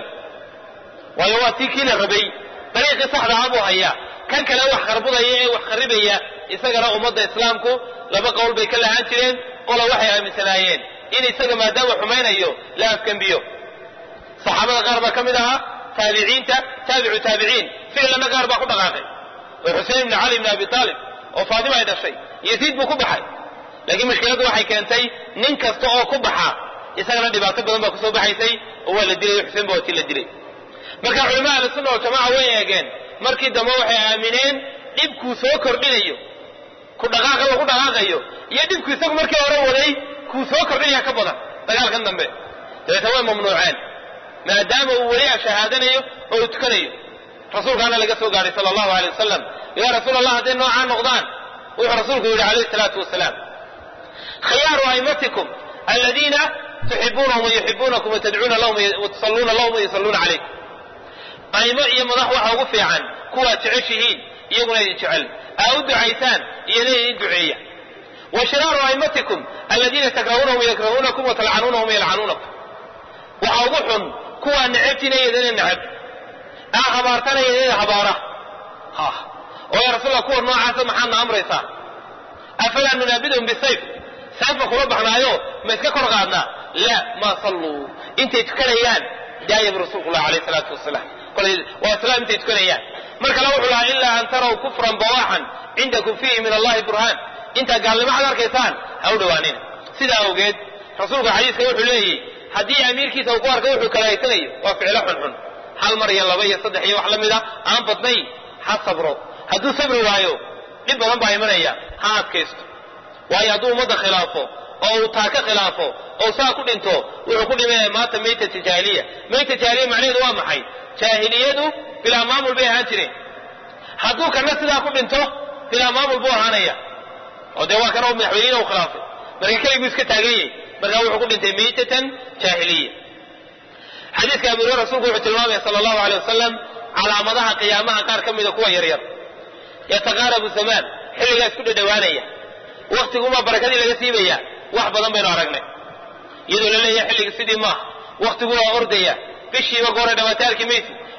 waayo waa tii kii la rabay dariiqii saxda ah buu hayaa kan kale wax kharbudaya ee wax kharribaya isagana ummadda islaamku 2 qowl bay ka lahaan jireen qola waxay aaminsanaayeen in isaga maadaama xumaynayo la afkambiyo saxaabada qaar baa ka mid ahaa taabiciinta taabicu taabiciin ficlana qaar baa ku dhaqaaqay oo xusein ibn cali ibn abi taalib oo faatima ay dhashay yasiid buu ku baxay laakiin mushkiladdu waxay keentay nin kasta oo ku baxa isagana dhibaato badan baa kusoo baxaysay oo waa la dilay xuseen baa watii la dilay marka culamada ahlusunna waljamaca way eegeen markii dambe waxay aamineen dhibkuu soo kordhinayo ku dhaqaaqa lagu dhaqaaqayo iyo dhibku isagu markii hore waday kuu soo kordhinaya ka badan dagaalkan dambe dabeetna way mamnuuceen maadaama uu weli shahaadanayo oo uu tukanayo rasuulkaana laga soo gaadhay sala allahu alay wasalam yaa rasuul allah hadday noocaa noqdaan wuxuu rasuulku yidhi calayhi salaatu wasalaam khiyaaru aimatikum aladiina tuxibuunahum wayuxibuunakum watadcuuna lahum watusalluuna lahum wayusalluuna calaykum aimo iyo madax waxa ugu fiican kuwaad jeceshihiin iyaguna idin jecel aa u ducaysaan iyana idin duceeya wa shiraaru aimatikum aladiina takrahuunahum yakrahuunakum watalcanuunahum yalcanuunakum waxa ugu xun kuwaa necabtiina iyadana necab aa habaartana iyadana habaara oo yaa rasuul allah kuwa noocaasa maxaadna amraysaa afalaa nunaabidhum bisayf sayf ma kula baxnaayo ma iska kor qaadnaa la maa salluu intay tukanayaan daayab rasuulullah calayhi salaatu wasalaam waa islaam intay tukanayaan marka la wuxuu lahaa ilaa an taraw kufran bawaaxan cindakum fiihi min allahi burhaan intaa gaalnimo ad arkaysaan ha u dhowaanina sidaa awgeed rasuulku xadiiska wuxuu leeyahy haddii amiirkiisa uu ku arka wuxuu kalahaysanayo waa ficilo xunxun 1 mar iyo 2 iyo 3 iyo wax la mida aan badnayn ha sabro hadduu sabri waayo dhib badan baa imanaya ha adkaysto waayo hadduu ummadda khilaafo oo uu taaka khilaafo oo saa ku dhinto wuxuu ku dhimanaya maanta maytata jaahiliya mayta jaahiliya macnaheedu waa maxay jaahiliyadu bilaa maamul bay ahaan jireen hadduu kana sidaa ku dhinto bilaa maamul buu ahaanaya oo dee waa kana madaxweyniina u khilaafay marka keliguu iska taagan yahay markaa wuxuu ku dhintay maytatan jaahiliya xadiiska abu hurayra rasuulku wuxuu tilmaamaya sala allahu alay wasalam calaamadaha qiyaamaha qaar ka mida kuwa yaryar yataqaarabu zamaan xilligaa isku dhadhawaanaya waktigumaa barakadii laga siibaya wax badan baynu aragnay iyadoo la leeyahay xilliga sidii maaha waktigu waa ordaya bishiiba goore dhawaataalki maysi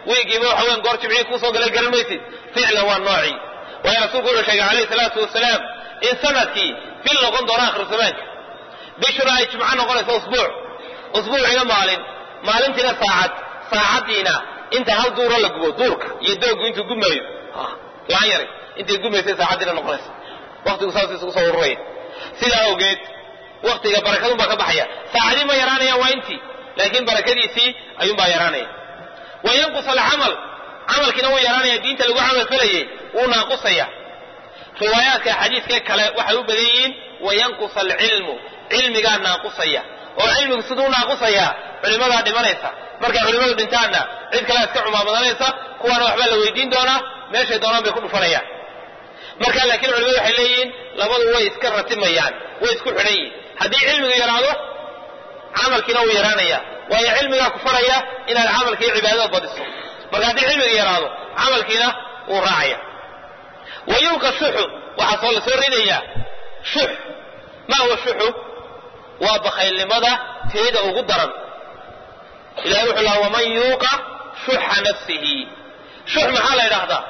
ويجي بو حوين قرش بعيد كوسو قال الميسي فعلا هو النوعي ويا رسول الله شيخ عليه الصلاة والسلام إن سنتي في اللغون دور آخر زمان بشرى يجمعنا قلت أسبوع إلى مالين تنا ساعتنا أنت هل دور لك دورك يدوك أنت قمي لا يري أنت قمي ساعتنا نقلس وقت قصاص تصور رأي سيدا أوجد وقت بركة بك بحيا ساعدين ما يراني وأنتي لكن بركتي سي أيوم با يراني وينقص العمل عمل كنا يراني دين تلقوا عمل فليه وناقصيا روايات حديث كلا وحيو بدين وينقص العلم علم قال ناقصيا وعلم صدو ناقصيا علماء بعد ما ليس مركا علماء بنتانا عيد كلا اسكعوا ما بدنيسا كوانا وحبال ويدين دونا ماشي دونا بيكونوا فريا مركا لكن علماء حليين لابد هو يسكر تميان ويسكر حنين هذه علم يرانه عمل كنا يرانيا وهي علم كفريا إن العمل كي عبادات بدسه مركا هذه علم يرانه عمل كنا وراعيا ويلقى الشح وحصل سرينيا شح ما هو الشح وبخيل لماذا تريده قدرا إلى يروح الله ومن يوقع شح نفسه شح محالة إلى هذا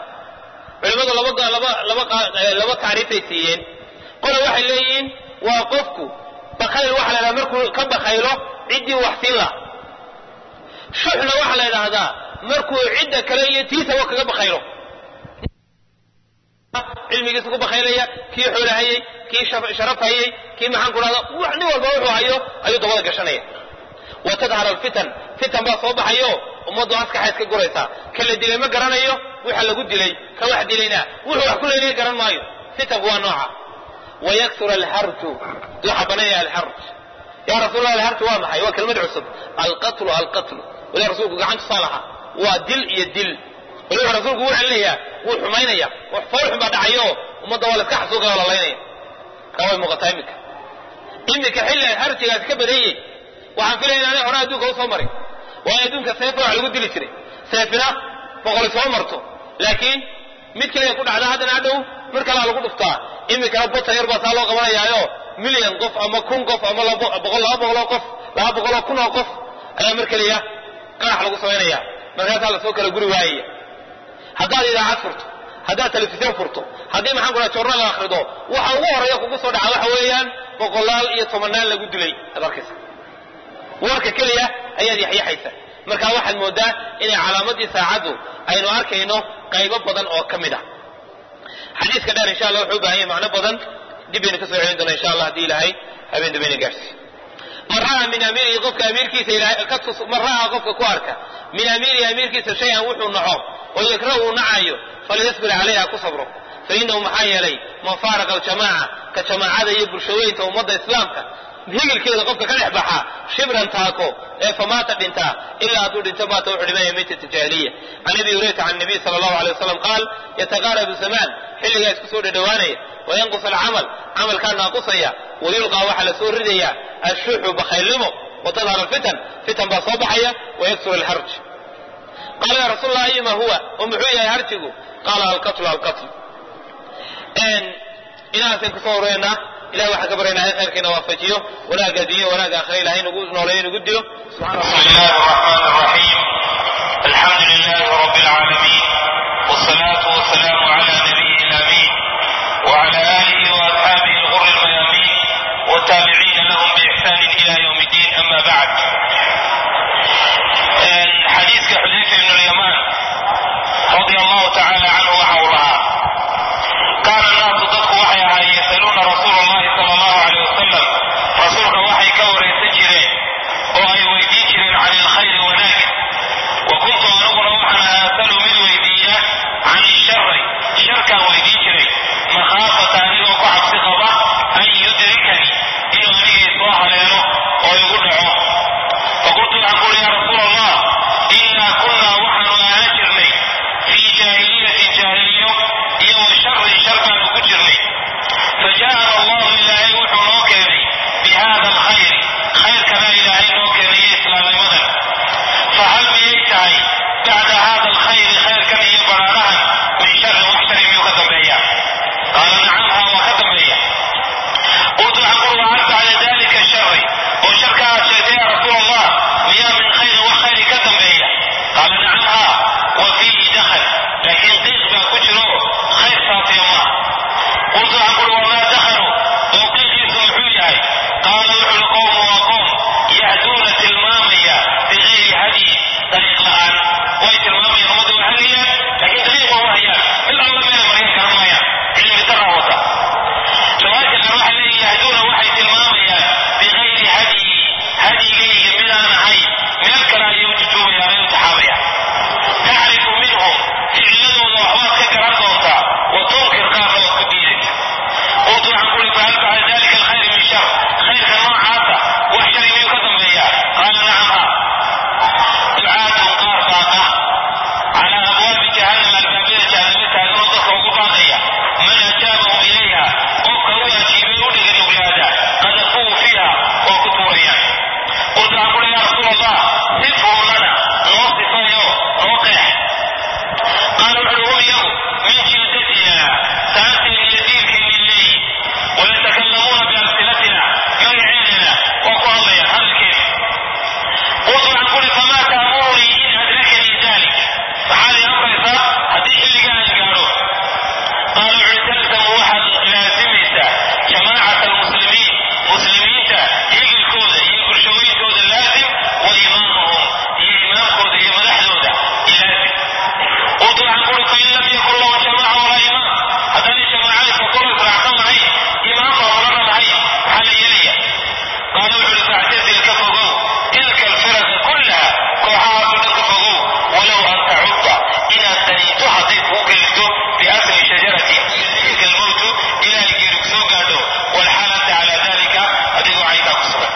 لما تعريفي سيين قل واحد ليين وقفكو بخيل واحد لما كم بخيله عدي وحسين له شحنا واحد إلى هذا مركو عدة كلية تيسا وكذا بخيله علمي قصة بخيرية كي حولهاي كي شرفهاي كي محن كل هذا وحني والبوح أيو دوال قشنية وتظهر الفتن فتن بقى صوبها أيو ومضوا عسك حيث كجوريسا كل الدليل ما قرن أيو وحلا قد لي كواحد لينا وحلا كل لي قرن مايو فتن هو نوعه ويكثر الحرج لحبني الحرج يا رسول الله الحرج واضح أيوة كلمة عصب القتل ويا رسولك عنك صالحة ودل يدل ولو رسولك وحل ليها وحمينيا وحفرح بعد عيوه وما دوالك كحسوك ولا لينيا كواي مغتايمك إنك حل الحرج كبدي وعن فلين أنا هنا أدوك وصمري وأدوك سيفنا على قد لتري سيفنا فقال صمرته لكن مثل يكون على هذا العدو مركل على قد افتاه إنك ربطها يربط الله قبل يعيوه مليون قف أما كون قف أما بغل قف لا بغل كون قف أنا مركل إياه قاح لقو صوينيا مركز على سوكر القري واهية هذا إذا عصرته هذا تلفزيون فرته هذا ما حنقول أشورنا الآخر وحوار يأخذ قصة دعوة حواليا بقولال يتمنى لقو دلي هذا كيسا warka kaliya ayaad yaxaysa marka waxaad moodaa in calaamadii saacadu aynu arkayno qaybo badan oo kamida xadiiska dheer insha Allah wuxuu baahan yahay macna badan dib aynu ka soo celin doonaa insha Allah hadii ilaahay habeen dambeena gaarsi marraa min amiri qofka amirkiisa ilaahay ka tus marraa qofka ku arka min amiri amirkiisa shay wuxuu naco oo yakrahu nacayo falyasbir alayha ku sabro فإنه محايلي من فارق الجماعة كجماعة يبرشوين ومضى إسلامك هيجل كده قفك كان يحبحها شبرا تاكو فمات بنتا إلا أدود انتبه توحد يميت التجاهلية عن أبي هريرة عن النبي صلى الله عليه وسلم قال يتغارب الزمان حل يسكسور دوانية وينقص العمل عمل كان ناقصية ويلقى وحل سورية الشح بخيلمه وتظهر فتن بصبحية ويكسر الحرج قال يا رسول الله أيما هو ومحوية يهرجه قال القتل إنا سنكسورينا إلى واحد كبرنا خير كنا وافجيه ولا قديه ولا آخرين لهين نقول نولين نقديه سبحان الله الرحمن الرحيم الحمد لله رب العالمين والصلاة والسلام على نبيه الأمين وعلى آله وأصحابه الغر الميامين والتابعين لهم بإحسان إلى يوم الدين أما بعد حديث حذيفة بن اليمان رضي الله تعالى عنه وحولها كان الناس ضدك وحيها يسألون رسول الله صلى الله عليه وسلم رسولك وحي كوري سجرين وأي ويديجرين عن الخير وناك وكنت أنقر وحنا أسأل من ويدية عن الشر شركا ويديجرين مخافة أنه وقعب ثقبة أن يدركني إنه أنه يسواها لأنه ويقول له فقلت أقول يا رسول الله إنا كنا وحنا آجرني في جاهلية يوم شر كانوا كجرني weeyaan. qultu waxaan ku yaa rasuul allah sifhum lana noo sifayo noo qeex. qaala wuxuu hum iyagu min jildatina saanteen iyo diirkeennii leeyihin wayatakallamuuna bialsinatina magaceedana waa ku hadlayaan hadalkeena. qultu waxaan ku famaa taamurunii in adrakanii dalik maxaad ii amraysaa haddii xilliga aan gaadho. qaala wuxuu talzamu waxaad laazimaysaa jamaacata almuslimiin muslimiinta higilkooda iyo bulshooyinkooda laazim wa imaamahum iyo imaamkooda iyo madaxdooda laazim. qultu waxaan ku fain lam yakun lahu jamaaca walaa imaam haddaanay jamaacadka kula israacsan lahayn imaamka horana lahayn maxaa la yeelaya. qaala wuxuu factazil ka fogow tilka alfiraqa kullaha kooxahaasoo dhan ka fogow walow an tacudda inaad daniinto hadday kuu gelito biasli shajaratin tilka almowtu ilaa ay geeri kusoo gaadho walxaalata calaa dalika adigoo caynkaa ku sugan.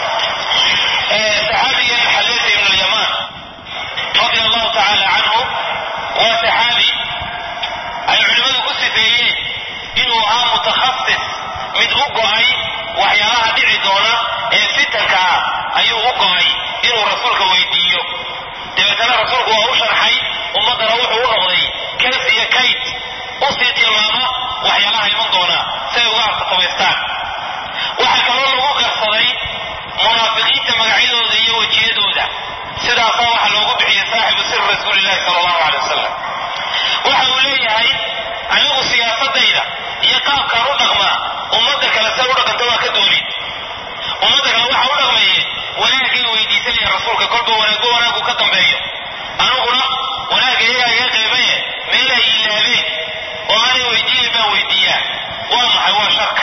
saxaabigan xaleeta ibnu alyamaan radia allahu tacaala canhu waa saxaabi ay culimmadu ku sifeeyeen inuu ahaa mutakhasis mid u go'ay waxyaalaha dhici doona ee fitanka ah ayuu u go'ay inuu rasuulka weydiiyo. dabeetana rasuulku waa u sharxay ummaddana wuxuu u noqday kees iyo kayd u sii tilmaama waxyaalaha iman doona si ay uga arsatabaystaan. waxaa kaloo lagu qarsaday munaafiqiinta magacyadooda iyo wejiyadooda sidaasaa waxa loogu bixiyey saaxibu sir rasuulillahi sala allahu calay wasalam. waxa uu leeyahay anigu siyaasadayda iyo qaabkaan u dhaqmaa ummadda kale say u dhaqanta waa ka doolin. ummadda kale waxa u dhaqmayeen wanaagay weydiisanaya rasuulka kolba wanaagu ka dambeeyo. aniguna wanaagga iyagaa iga qeybaye meelay ilaabeen oo aanay weydiinin baan weydiiyaa. waa maxay? waa sharka.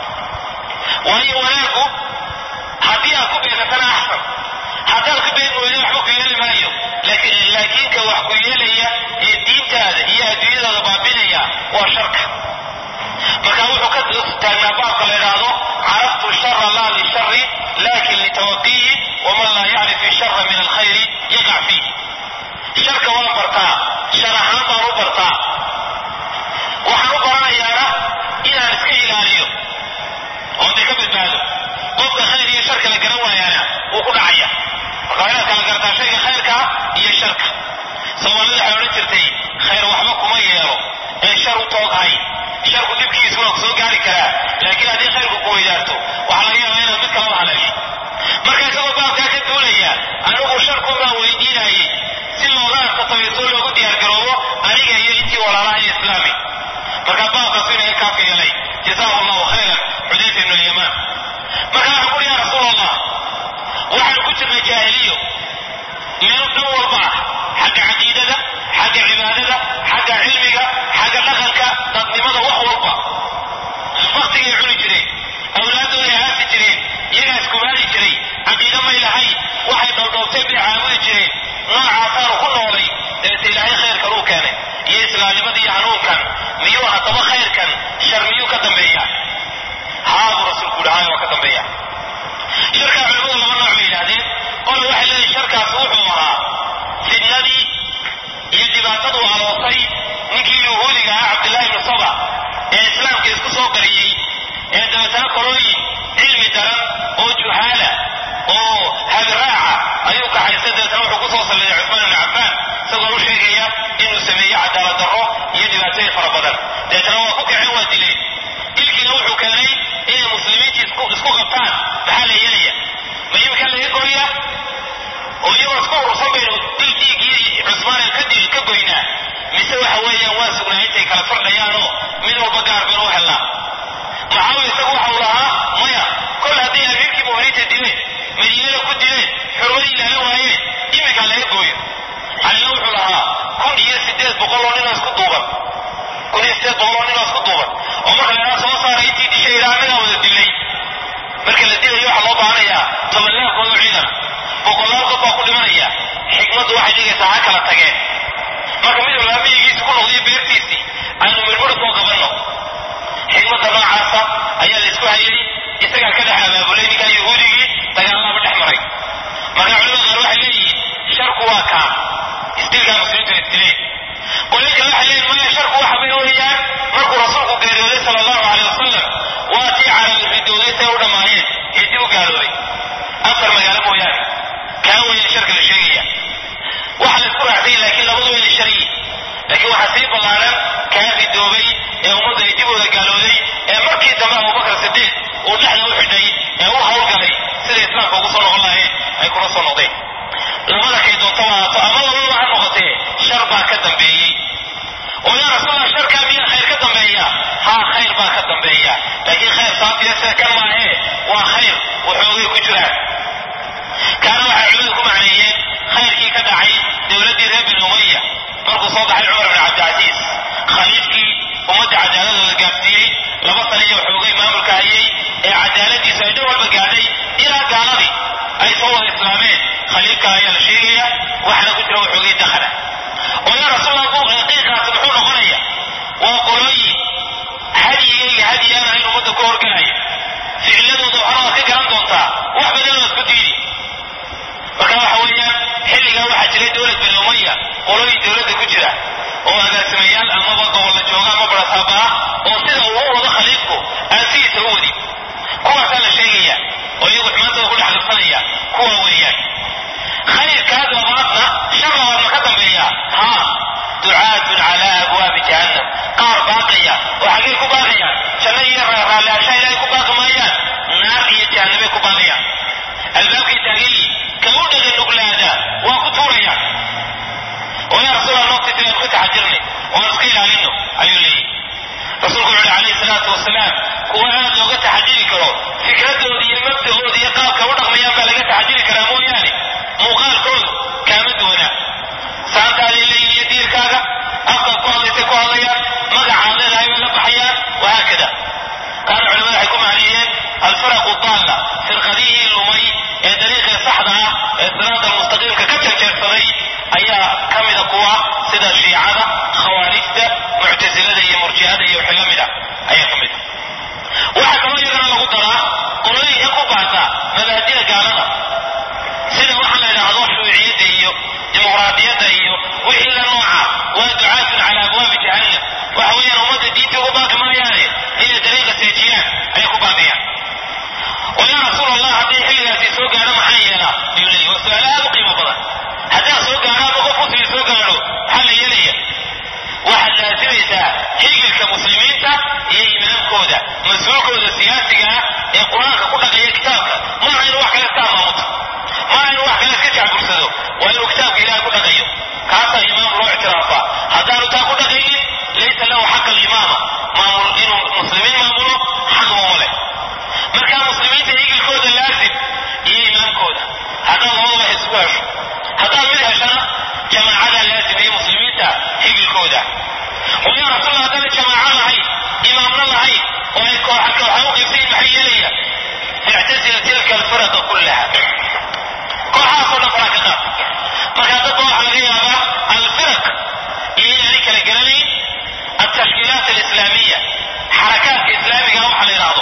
waayo wanaaggu haddii aad ku beegatana axsan haddaad ku beegi weyda waxba ku yeeli maayo. laakiin ka wax ku yeelaya ee diintaada iyo adduunyadaada baabinaya waa sharka. markaa wuxuu ka taagnaa baabka la idhaahdo caraftu shara laa lishari laakin litawaqiyi waman laa yacrif ishara min alkhayri yaqac fiih. sharka waan bartaa, shar ahaan baan u bartaa. waxaan u baranayaana inaan iska ilaaliyo oo de ka badbaado. qofka khayr iyo sharka la garan waayaana wuu ku dhacaya. markaa inaad kala gartaa shayga khayrka iyo sharka. soomaalida waxay odhan jirtay khayr waxba kuma yeelo ee shar u tooghay. sharku dibkiisu waa ku soo gaari karaa, laakiin haddii khayrku ku weydaarto waxaa laga yaabaa inaad mid kalaba haleesho. marka isagoo baabkaa ka duulaya anigu sharkun baan weydiinayay si looga arsatabayso loogu diyaargaroobo aniga iyo intii walaalaha ee islaami. markaa baabkaasu inaga kaafi yeelay jazaahu allahu khayran xudayfa ibnu alyamaan. markaa waxaan ku yaa rasuul allah waxaanu ku jirnay jaahiliyo meel dhan walba ah, xagga caqiidada, xagga cibaadada, xagga cilmiga, xagga dhaqanka, dadnimada, wax walba. waktigay cuni jireen, awlaaddooday aasi jireen, iyagaa iskumaali jiray, caqiida may lahayn, waxay dhowdhowtay bay caabudi jireen. noocaasaanu ku noolay. dabeete ilaahay khayrkan uu keenay iyo islaamnimada iyo hanuunkan. miyuu haddaba khayrkan shar miyuu ka dambeeya? haa buu rasuulku yidhi haayo waa ka dambeeya. sharkaa culimmadu laba nooc bay yidhaahdeen. qole waxay leeyihin sharkaas wuxuu ahaa fidnadii iyo dhibaatadu aloosay ninkii yuhuudiga ahaa cabdillahi ibnu saba ee islaamka isku soo qariyey ee dabeetana qolooyin cilmi daran oo juhaala oo habiraaca ayuu kaxaysta. dabeetana wuxuu ku soo salleeyay cusmaan ibnu cabbaan isagoo u sheegaya inuu sameeyey cadaalad darro iyo dhibaatooyin fara badan. dabeetana waa ku kaceen waa dileen. dilkiina wuxuu keenay inay muslimiintii isku qabtaan. maxaa la yeelaya? ma iminkaa laga gooyaa oo iyagoo isku urursan baynu dil dhiiggii cusmaan ka goynaa, mise waxa weeyaan waa sugnaa intay kala fardhayaanoo mid walba gaar baynu u helnaa. mucaawiya isagu waxa uu lahaa maya, kol hadday amiirkii mu'miniinta dileen, madiinada ku dileen, xurmadii ilaala waayeen, iminkaa laga gooyo. calina wuxuu lahaa 1800 oo ninoo isku duuban oo marka lagaa soo saaray intii dishay ilaa anagaa wada dilay. marka la dilayo waxaa loo baahanayaa 10,000 oo ciidan, 100 qof baa ku dhimanaya. xikmaddu waxay dhigaysaa ha kala tageen. marka mid walba miyigiisa ku noqdiyo beertiisii aynu mirmir soo qabanno. xikmadda noocaasa ayaa la isku hayay. isagaa ka dhex abaabulay ninkaa yuhuudigii dagaallaba dhex maray. marka culimada qaar waxay leeyihiin sharku waa kaa isdilkaa muslimiintu isdileen. qolyo kale waxay leeyihin maya, sharku waxa bay weeyaan markuu rasuulku geeriyooday sala allahu calay wasalam waa tii carab ridooday say u dhammaayeen ee dib u gaaloobay. laakiin waxaa sii ballaaran kaa ridoobay ee ummadda ay dib wada gaalooday ee markii dambe abubakar sidiiq uu dhexda u xidhay ee u hawlgalay sida islaamka ugu soo noqon lahayn ay kula soo noqdeen labada kay doonto waato ama labadaba ha noqotee shar baa ka dambeeyey oo yaa rasuulallah sharkaa miyaa khayr ka dambeeya haa khayr baa ka dambeeya laakiin khayr saafiya sida kan maahee waa khayr waxoogay ku jiraan kaana waxay culimadu ku macneeyeen khayrkii ka dhacay dowladdii reer bani umaya markuu soo baxay cumar bin cabdilcasiis khaliifkii ummadda cadaaladooda gaabsiiyey 2 sano iyo waxoogay maamulka hayay ee cadaaladiisu ay dhan walba gaadhay ilaa gaaladii ay soo wada islaameen khaliifka ayaa la sheegaya waxaana ku jira waxoogay dakhana oo yaa rasuulallah qiiqaasi muxuu noqonaya waa qolooyin hadyigayga hadyigaan ahayn ummadda ku horgalaya ficiladooda waxaad ka garan doontaa wax badan oo isku diidi marka waxa weeyaan xilligaa waxaa jiray dowlad bani umaya qolooyin dowladda ku jira oo agaasimayaal amaba gobolla jooga ama barasaaba ah oo sida uu u wado khaliifku aan sidiisa u wadin kuwaasaa la sheegaya oo iyagu xumaantooda ku dhex qabsanaya kuwa weeyaan khayrkaas labaadna shar labaad ma ka dambeeya haa ducaatun calaa abwaabi jahannam qaar baaqaya oo xaggay ku baaqayaan janno iyo raallihaansha ilaahay ku baaqi maayaan naar iyo jahannamay ku baaqayaan albaabkay taagayi ka u dhaga nuglaada waa ku tuurayaan oo yaa rasuulallah noqtaysa aan ku taxajirnay oo aan iska ilaalino ayuu leeyahy rasuulku wuxuu calayhi salaatu wasalaam kuwa aad looga taxajiri karo fikradooda iyo mabda'ooda iyo qaabka u dhaqmayaan baa laga taxajiri karaa mooyaane muuqaalkoodu kaama duwana saantaaday leeyihin iyo diirkaaga afkaad ku hadlaysay ku hadlayaan magacaad leedahay bay la baxayaan wahaakada qaar culimada waxay ku macneeyeen alfiraqu daalla firqadihii lumay ee dariiqii saxda ah ee siraada mustaqiimka ka janjeersaday ayaa ka mida kuwa sida shiicada khawaarijta muctasilada iyo murjihada iyo wixii la mid ah ayaa ka mid a waxaa kaloo iyagana lagu daraa qolooyinka ku baata mabaadida gaalada sida waxa la yidhaahdo shuuciyadda iyo dimuqraadiyadda iyo wixii la nooca waa ducaatun calaa abwaabi jahannam waxa weeyaan ummadda diinta ugu baaqi maayaane inay dariiqa seejiyaan ayay ku baaqayaan oo yaa rasuulallah haddii xilligaasi soo gaadho maxaa yeelaa ayuu leeyahy waa su-aalo aad u qiimo badan haddaa soo gaadho ama qof muslim soo gaadho maxaa la yeelaya waxaad laasimaysaa higilka muslimiinta iyo imaamkooda mas-uulkooda siyaasiga ah ee qur-aanka ku dhaqaya kitaabka maaha inuu wax kale iska amaamuto maaha inuu wax kale iska jacbursado waa inuu kitaabka ilaah ku dhaqayo kaasaa imaam loo ictiraafa haddaanu taa ku dhaqaynin laysa lahu xaqa alimaama maamul inuu muslimiin maamulo xaq uma leh markaa muslimiinta higilkooda laasim iyo imaamkooda haddaad labadaba isugu hesho haddaad mid heshana jamaacada laasim iyo muslimiinta higilkooda oo yaa rasuulallah haddana jamaaco lahayn imaamna lahayn oo ay kooxa u qaybsayin maxay yeelaya ictasila tilka alfiraqa kullaha kooxahaasoo dhan faraa ka qaad markaa dadba waxaa laga yaabaa alfiraq iyo inaanay kala garanayn altashkiilaat alislaamiya xarakaadka islaamiga waxa la yidhaahdo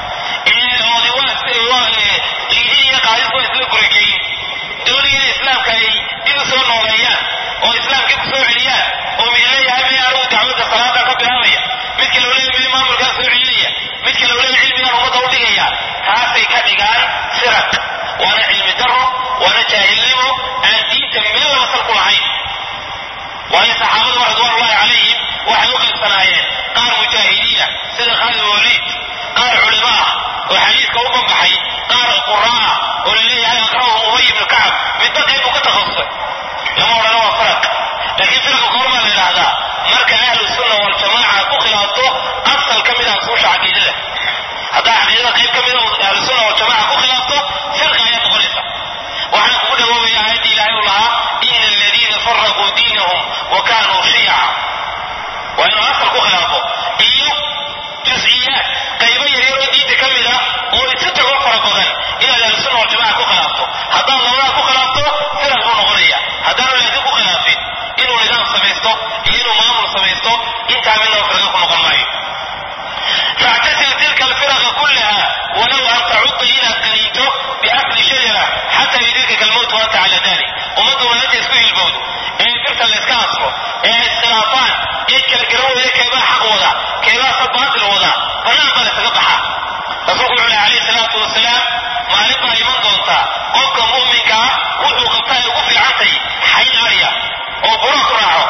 liidin iyo qaadis waa isla gurigeyn doonaya islaamka ay dib u soo nooleeyaan oo islaamkii ku soo celiyaan oo mid leeyahay may anugu dacwadda salaada ka bilaabaya mid kale u leeyahay may maamulkaa soo celinaya mid kale u leeyahay cilmigaan ummadda u dhigaya taasay ka dhigaan firaq waana cilmi darro waana jaahilnimo aan diinta meel laba sal ku lahayn waayo saxaabadu ridwaanullahi calayhim waxay u qaybsanaayeen qaar mujaahidiina sida khaalid waliid qaar culimo ah oo xadiiska u banbaxay qaar qura ah oo la leeyahay aqra'uhum ubay ibnu kacab midba qayb uu ka takhasusay lama odhana waa firaq laakiin firaqa goormaa la yidhaahdaa marka ahlu sunna waljamaaca ku khilaafto asal ka mid ah usuusha caqiidada haddaa caqiidada qayb ka mid a ahlu sunna waljamaaca ku khilaafto firqa ayaa noqonaysa waxaan kugu dhawoobaya aayaddii ilaahay u lahaa ina aladiina faraquu diinahum wa kaanuu shiyaca waa inuu asal ku khilaafo iyo jus-iyaad qaybo yaryar oo diinta ka mid ah oo isu tago fara badan inaad ahlu sunna waljamaaca ku khilaafto haddaad labadaa ku khilaafto firaq buu noqonaya haddaanu laakiin ku khilaafin inuu nidaam samaysto iyo inuu maamul samaysto intaa midnaba firqa ku noqon maayo فاعتزل تلك الفرق كلها ولو أن تعض إلى قريته بأصل شجرة حتى يدركك الموت وأنت على ذلك ومنذ ما أنت يسوي البود فرت الإسكاسرو السلاطان كالجرو كيما حق وضع كيما صبات الوضع فنعمل سقطها رسول الله عليه الصلاة والسلام ما لما يمن دونتا قفك مؤمنك وحو قبطان وقفل عنتي حين عريا وبرك راعه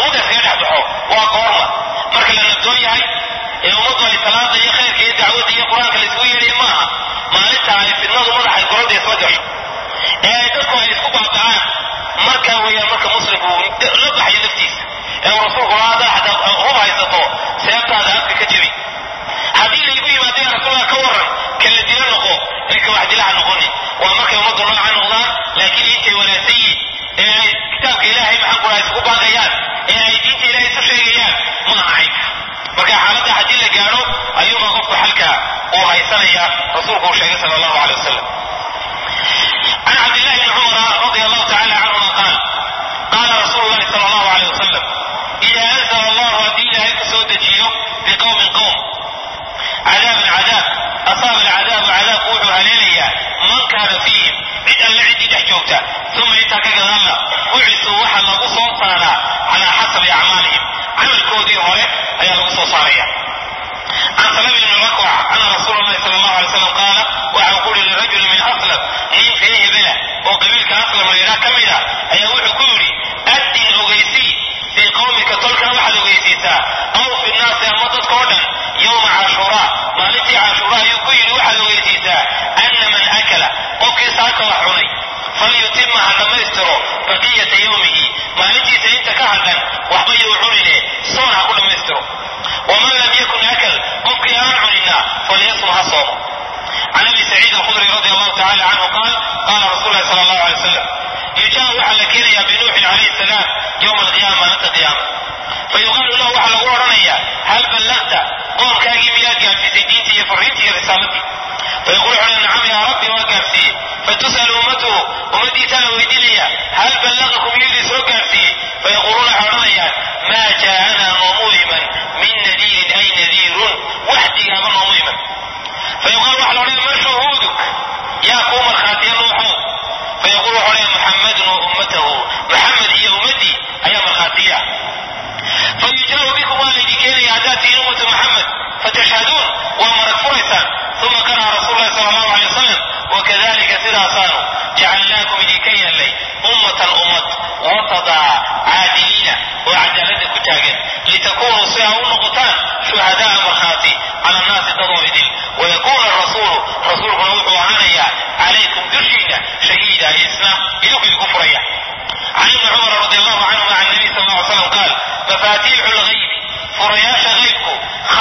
ummadda iskaga dhex baxo waa goorma marka la nabdoon yahay ee ummaddu ay salaada iyo khayrka iyo dacwadda iyo qur-aanka la isugu yeedhayo maaha maalinta ay fidnadu madaxay gorodda isla gasho ee ay dadku ay isku baaba'aan markaa weeyaan marka muslimku la baxayo naftiisa ee rasuulku haddaa xataa hub haysato seebtaada afka ka jebi haddii laygu yimaado yaa rasuullah ka warran kala dila noqo ee ka wax dilaha noqonin waa markay ummaddu nooca noqdaan laakiin intay wanaagsan yihiin ee ay kitaabka ilaahay maxaan ku dhahay isugu baaqayaan ee ay diinta ilaahay isu sheegayaan ma aha caynka marka xaaladda haddii la gaadho ayuunbaa qofku xalka uu haysanaya rasuulku uu sheegay sala allahu calay wasalam عن عبد الله بن عمر رضي الله تعالى عنهما قال قال رسول الله صلى الله عليه وسلم إذا أنزل الله دينه كسودجيه بقوم قوم عذاب أصاب العذاب عذاب وجه ليليا من كان فيهم عدا لعدي دحجوته ثم يتكك الله وعسوا وحل لقصوا صانا على حسب أعمالهم عمل كودي هوري أي لقصوا صاريا عن سلام بن الركوع أن رسول الله صلى الله عليه وسلم قال وأقول للرجل من أسلم إن فيه بله وقبيلك أسلم لنا كمدا أي وحكوري أدن أغيسي في قومك تلك واحد أغيسيسا أو في الناس أمضت كودا يوم عاشوراء مالتي عاشوراء يقول واحد أغيسيسا أن من أكل وكساك وحني فليتمها لما يستروا بقية يومه مالتي سينت كهدا وحبي وحني صونها كل ما يستروا ومن لم يكن أكل قمك أنعننا فليصمها صوم عن ابي سعيد الخدري رضي الله تعالى عنه قال قال رسول الله صلى الله عليه وسلم يجاء على كيريا بنوح عليه السلام يوم القيامة أنت قيامة فيقال له على غورنيا هل بلغت قوم كاجي ميلاد في سيدينتي فرينتي رسالتي فيقول على نعم يا ربي وقرسي فتسأل أمته أمتي تلو إدليا هل بلغكم يلي سوقرسي فيقولون حرنيا ما جاءنا مظلما من نذير أي نذير وحدي أبن مظلما فيقول وحل عليه ما شهودك يا قوم الخاتين روحه فيقول عليه محمد وأمته محمد هي أمتي أيام الخاتية فيجاء بكم والذي كان يعداتي أمة محمد فتشهدون وأمرك فرسا ثم قرأ رسول الله صلى الله عليه وسلم وكذلك سيدا صانوا جعلناكم لكي لي أمة وسطا عادلين وعدالة كتاجا لتكونوا سيئون نقطان شهداء مرخاتي على الناس تضوئدين ويكون الرسول نوح عنيا عليكم درشينا شهيدا إسنا إلوك الكفرية عن ابن عمر رضي الله عنه مع النبي صلى الله عليه وسلم قال مفاتيح الغيب فرياش غيبكم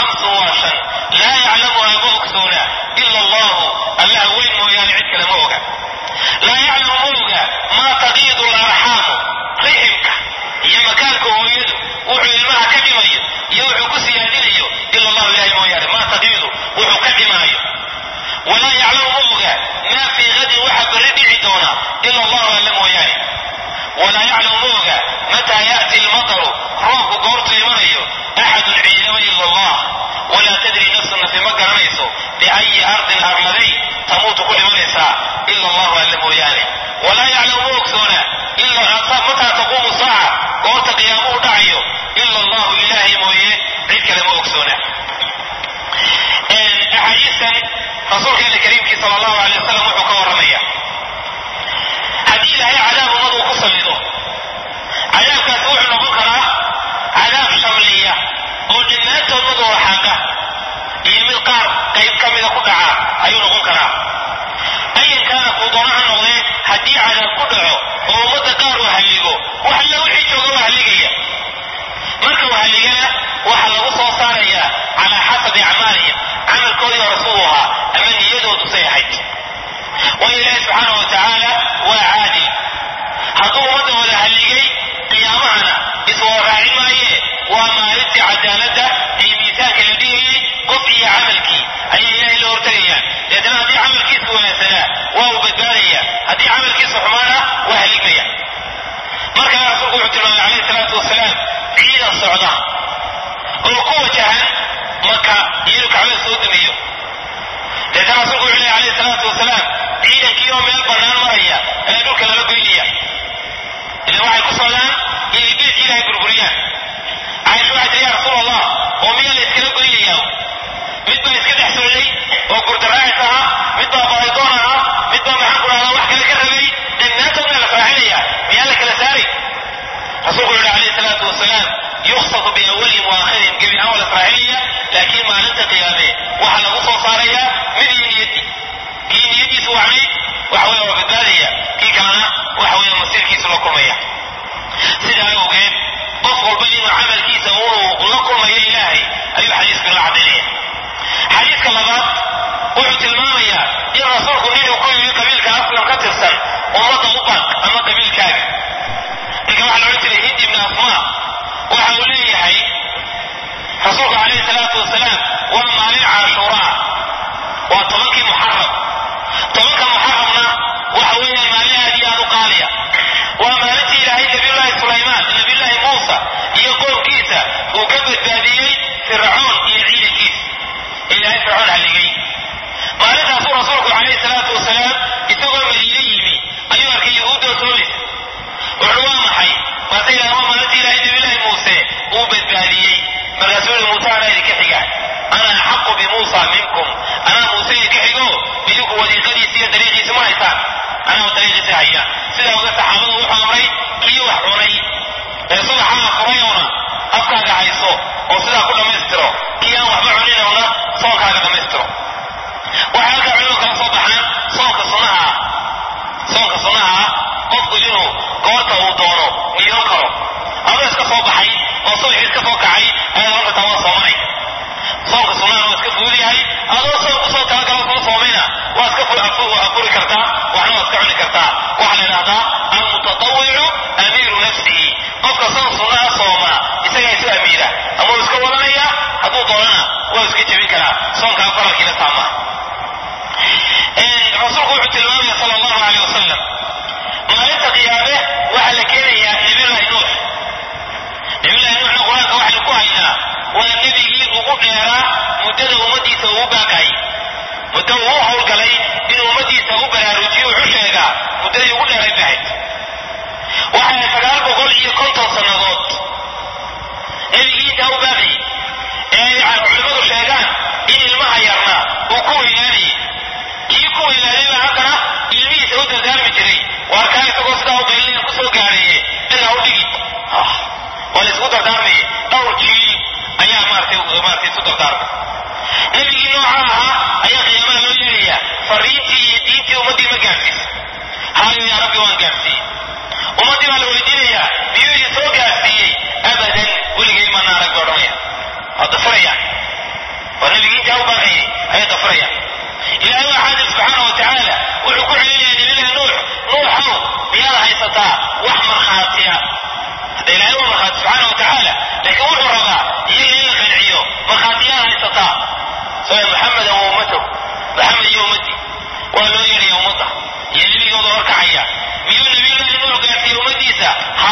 5 لا يعلمها مؤكسونا إلا الله وين مويان عدك لموغا لا يعلم موغا ما تغيض الأرحام رحمك هي مكانك ويده وعلمها كدمية يوحو كسيادينيو إلا الله إلهي مويان ما تغيض وحو كدمايو ولا يعلم موغا ما في غد وحب الردع دونا إلا الله إلا مويان ولا يعلم موغا متى يأتي المطر روح قورت يمريو أحد عينما إلا الله ولا تدري نفس في مكة رميسو بأي أرض أرمدي تموت كل من يسعى إلا الله أعلم وياني ولا يعلم موكسونا إلا متى تقوم الساعة قوت قيامه دعيه إلا الله إلهي مويه عدك لموكسونا أحاديثا رسولك الكريم صلى الله عليه وسلم وحكا ورمية هذه هي عذاب مضو قصلده عذاب كاتوح نبكرة عذاب شملية ودنات المضو وحاقة يميل قار قيب كامل قدعا أيو نقول كرا أيا كان قدرها النغضي هدي على قدعه ومضى قار وهلقه وحلا وحيجه وهلقية مركا وهلقية وحلا وصو صاريا على حسب أعمالهم عمل كل رسولها أمن يده تصيحك وإله سبحانه وتعالى وعادي هدو مضى ولا هلقي قيامهنا إسوا راعي مايه ومالت عدالته الميثاق الذي قفي عملك أي إله اللي ارتقيا لأن هذه عملك سوى سلاء وهو بداريا هذه عملك سحمانة وهلقيا مركا رسول الله عليه الصلاة والسلام عيد الصعداء وقوة جهن مكة يلك على السودمية لأن رسول الله عليه الصلاة والسلام عيدا كيوم من البرنان مريا أنا أدوك للقيلية إذا واحد كسولان اللي بيت إلهي بربريان عايش واحد يا رسول الله ومين اللي يسكن قيلية مدبا يسكن يحسن لي وقرد راعتها مدبا بايضونها مدبا محنقل على واحد لك الربي لأنها من الفراعية ميالك لساري رسول عليه الصلاة والسلام يخصف بأولهم وآخرهم قبل أول إسرائيلية لكن ما لنت قيامه وحل غصة صارية من يدي كي يدي سوعني وحوية وفدادية كي كان وحوية مسير كيس لكمية سيدها يوجد قفل بين عمل كيس لكمية إلهي أي حديث كنا عدنية حديث كلمات وحوت المامية إن رسولكم إنه كل قبيلك أصلا كترسا ومضى أبق أما قبيلك كما علمت الهندي من أسماء وحوليه حي رسولك عليه الصلاة والسلام وما للعاشوراء وطبق محرم طبق محرمنا وحوليه ما لها ديان قالية وما نتي إلهي نبي الله سليمان نبي الله موسى يقول كيسا وكبت بهديي فرعون يعيد كيس إلهي فرعون هلقي ما نتي رسولك عليه الصلاة والسلام يتقول مدينيمي أيها كي يهود وسولس وعوام حي ما سيلا هو ما نتي إلهي نبي الله موسى وبت بهديي من رسول موسى عليه كحيقا أنا أحق بموسى منكم أنا موسى كحيقو بيجوك وذيقدي سيئة طريقي سمعيسا أنا وطريقي سيئة سيدا وقت حافظه وحامري كي وحوني يصول حالا فريونا أفكاك عيسو وسيدا كل مسترو كي أنا وحبعنين هنا صوكاك مسترو وحالك علوك الصبحان صوك صنعها قفق جنو قوته ودونه ميوكرو أما اسك صبحي وصوح اسك صوكعي أنا لما تواصل معي صوك صنعها واسك فوليهي أنا صوك كلا صومينا واسك أفوري كرتا وحنا واسك عني كرتا وحنا لهذا المتطوع أمير نفسه قفق صنعها صوما إساق يسو أميرة أما اسك ولانيا هدو دولنا واسك جميع كلا صوك أفرق إلى ساما رسولك وحد المامية صلى الله عليه وسلم ما يتقيامه وحل كينيا نبي الله نوح نبي الله نوح نقرأك وحل كوهينا والنبي وقود يرى مدد ومدي سووباكاي مدد وهو القلي إن ومدي سووبا رجي وحشيقا مدد يقول يرى بعد وحل فقال بقول إيه كنتم صنادات نبي سووباكي علماء الشيطان إن المهيرنا وكوهيني كيكو إلى ليلة عقنا إلمي سعود الدار مجري واركان سقوصته بإليه كسو قاريه إلا هو دقي ولسقوط الدار مي أو جيل أيها مارتي سقوط الدار نبي نوعها أيها قيامان لو يليه فريتي دينتي ومدي مقاسيس هاي يا ربي وانقاسي ومدي والويدينيه بيولي سو قاسي أبدا ولقي من نارك ورمية هذا فريا والنبي جاو باقي هي ضفريا إلى أن أحد سبحانه وتعالى وحكوع لنا نبينا نوح بيانا حيثتا وحمر خاطئة هذا إلى أن الله سبحانه وتعالى لكن وحو رضا يلي خنعيه مخاطئان حيثتا سواء محمد وأمته محمد يومتي وقالوا يلي يومته يلي يوضع ركعية بيقول نبينا نوح قال في يومتيسا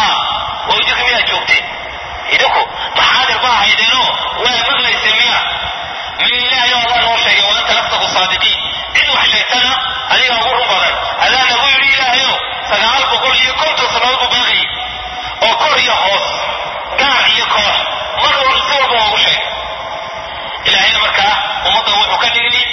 ويجيك مياه جوبتين إذاكو محادر باها يدينو ومغلى يسميها من الله يا الله نور شيء وأنت نفسك الصادقين إنه حشيتنا أليه أقول ربنا ألا نقول لي إله يو فقال بقول لي كنت صنعوك باغي وكور يخوص قاع يكوح مرة ورسول بوه شيء إلهي مركا ومضى وحكنيني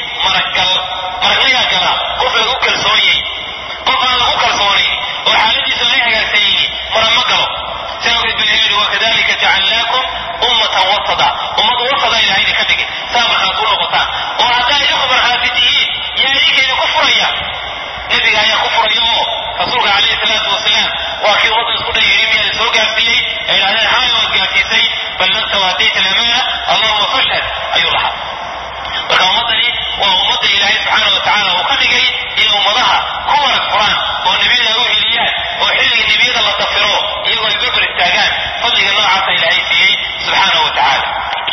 مرقليا قلا قفل أكل سوني قفل أكل سوني وحالتي سونيها قاسيني مرمقلو سنقول بالهير وكذلك جعلناكم أمة وسطا أمة وسطا إلهي كتك سامر خاطون وقطان وعطا يخبر خاطتين يعني كي كفريا نبي يا كفريا رسولك عليه الصلاة والسلام وأخي وضع الصدى يريمي لسوق أبسيه إلى أن الحالة والقاسيسي بلغت وأتيت الأمانة اللهم فاشهد أي الله وكأمضني وأمضي إلهي سبحانه وتعالى وقدقي إلى أمضها كور القرآن والنبي له إليات وحلق النبي الله تغفروه يقول البكر التاجان فضلك الله عطى إلهي فيه سبحانه وتعالى